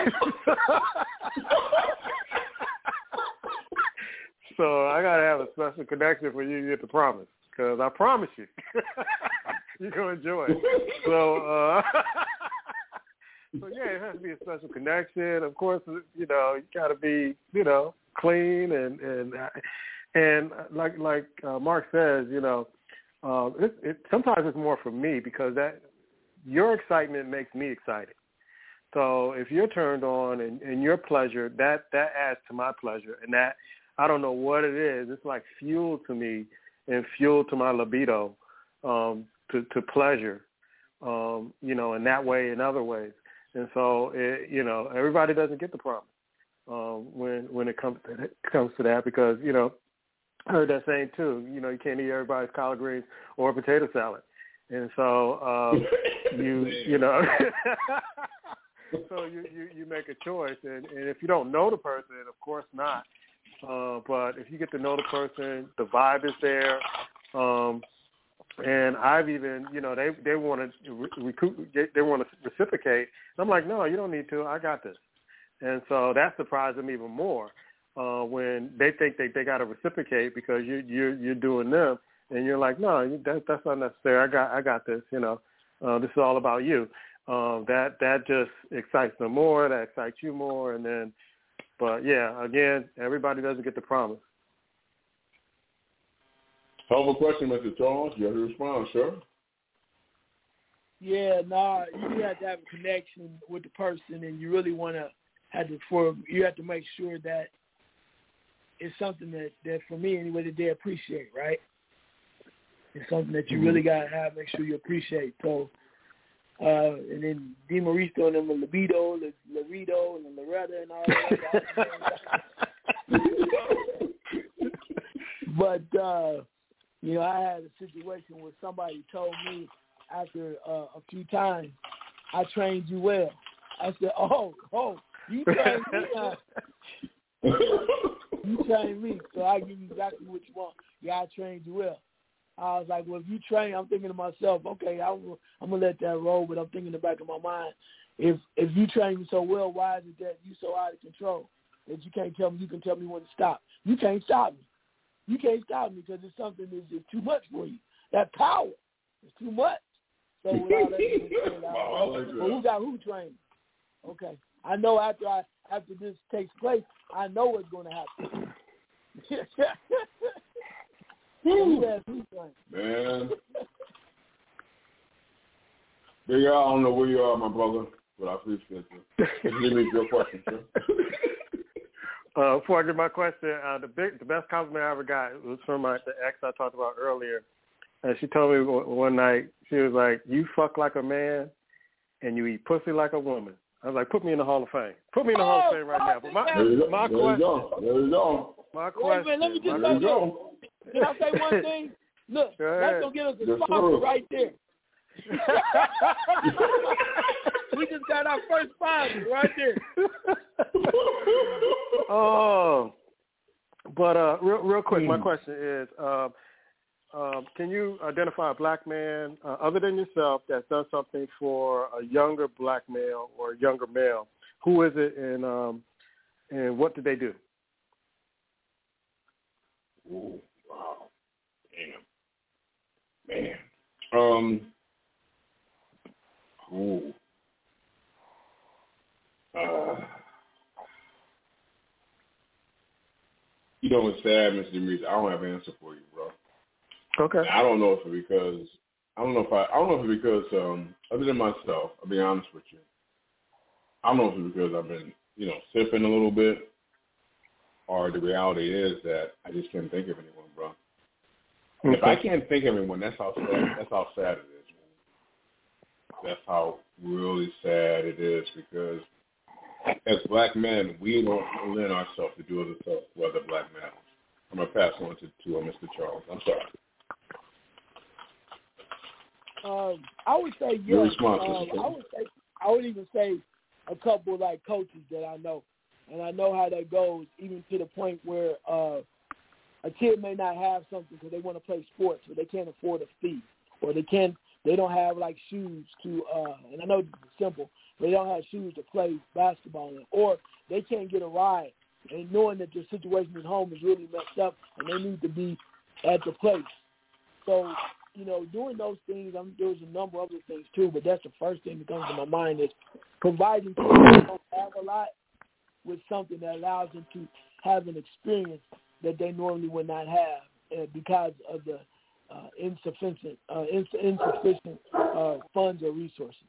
So I got to have a special connection for you to get the promise, because I promise you, you're going to enjoy it. So, so yeah, it has to be a special connection. Of course, you got to be, clean and like Mark says, sometimes it's more for me because that your excitement makes me excited. So if you're turned on and your pleasure, that adds to my pleasure, and that I don't know what it is. It's like fuel to me and fuel to my libido to pleasure, in that way and other ways. And so, everybody doesn't get the promise when it comes to that because, I heard that saying too, you can't eat everybody's collard greens or potato salad. And so so you make a choice. And if you don't know the person, of course not. But if you get to know the person, the vibe is there. And I've even, they want to recruit, they want to reciprocate. And I'm like, no, you don't need to. I got this. And so that surprised them even more when they think they got to reciprocate because you're doing them, and you're like, no, that's not necessary. I got this. This is all about you. That just excites them more. That excites you more, and then. But, yeah, again, everybody doesn't get the promise. Hell of a question, Mr. Charles. You have to respond, sir. Yeah, you have to have a connection with the person, and you really want to you have to make sure that it's something that for me anyway, that they appreciate, right? It's something that you really got to make sure you appreciate. So, and then DeMaurice throwing them a libido, Laredo, and Loretta, and all that. But, I had a situation where somebody told me after a few times, I trained you well. I said, oh, you trained me now. You trained me, so I give you exactly what you want. Yeah, I trained you well. I was like, well, if you train, I'm thinking to myself, okay, I'm going to let that roll, but I'm thinking in the back of my mind, if you train me so well, why is it that you so out of control that you can't tell me, you can tell me when to stop? You can't stop me. You can't stop me because it's something that's just too much for you. That power is too much. So without that, who trained? Okay. I know after this takes place, I know what's going to happen. Man. Big Al, I don't know where you are, my brother, but I appreciate you. Give me your question, sir. Before I get my question, the best compliment I ever got was from the ex I talked about earlier. And she told me one night, she was like, "You fuck like a man and you eat pussy like a woman." I was like, "Put me in the Hall of Fame. Put me in the Hall of Fame right now." But my question. There you go. My question. Let me just say this. Can I say one thing? Look, that's going to get us a sponsor right there. We just got our first sponsor right there. Oh, but real quick, my question is, can you identify a black man other than yourself that's done something for a younger black male or a younger male? Who is it, and what did they do? Ooh, wow, damn, man. You know what's sad, Mr. Demetrius? I don't have an answer for you, bro. Okay. I don't know if it's because other than myself, I'll be honest with you. I don't know if it's because I've been, sipping a little bit, or the reality is that I just can't think of anyone, bro. And if I can't think of anyone, that's how sad it is, man. That's how really sad it is, because as black men, we don't lend ourselves to do other stuff for other black males. I'm going to pass on to Mr. Charles. I'm sorry. I would say yes. I would even say a couple like coaches that I know, and I know how that goes, even to the point where a kid may not have something because they want to play sports, but they can't afford a fee, or they don't have like shoes to, and I know it's simple, but they don't have shoes to play basketball in, or they can't get a ride, and knowing that their situation at home is really messed up and they need to be at the place. So, doing those things, there's a number of other things too, but that's the first thing that comes to my mind is providing kids who don't have a lot with something that allows them to have an experience that they normally would not have because of the insufficient funds or resources.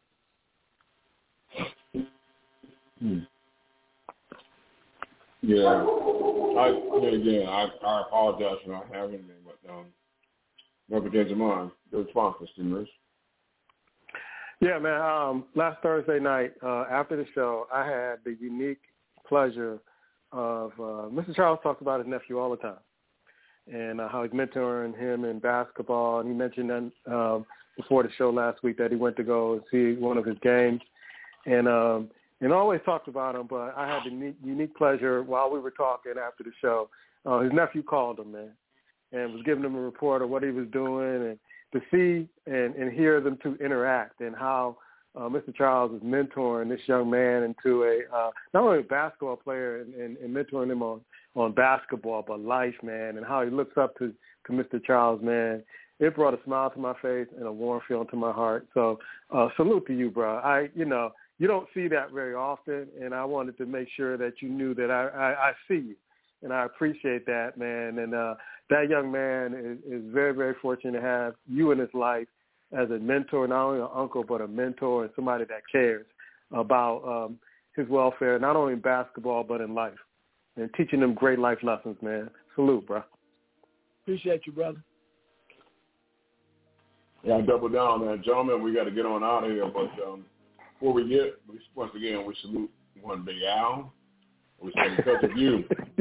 Yeah. I apologize for not having anything, but never came to mind. The response, Mr. Demetrius. Yeah, man. Last Thursday night, after the show, I had the unique pleasure of Mr. Charles talks about his nephew all the time, and how he's mentoring him in basketball. And he mentioned that before the show last week that he went to go see one of his games, and always talked about him. But I had the unique pleasure while we were talking after the show. His nephew called him, man, and was giving him a report of what he was doing, and to see and hear them two interact, and how Mr. Charles is mentoring this young man into a not only a basketball player and mentoring him on basketball, but life, man, and how he looks up to Mr. Charles, man. It brought a smile to my face and a warm feeling to my heart. So salute to you, bro. You don't see that very often, and I wanted to make sure that you knew that I see you, and I appreciate that, man. And that young man is very, very fortunate to have you in his life as a mentor, not only an uncle, but a mentor and somebody that cares about his welfare, not only in basketball, but in life, and teaching them great life lessons, man. Salute, bro. Appreciate you, brother. Yeah, I double down on that. Gentlemen, we got to get on out of here, but before we get, once again, we salute one Big Al. We say because of you.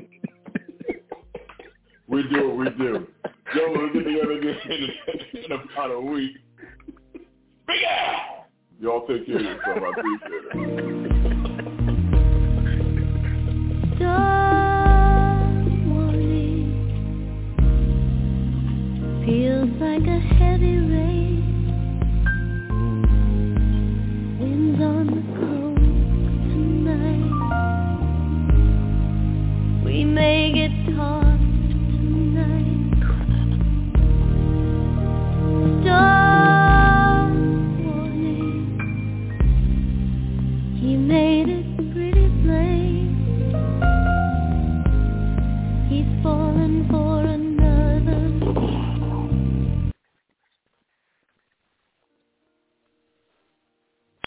We do what we do. Gentlemen, we'll get together again in about a week. Big Al! Y'all take care of yourself. I appreciate it. Dark morning feels like a heavy rain. Winds on the coast tonight. We may get tall.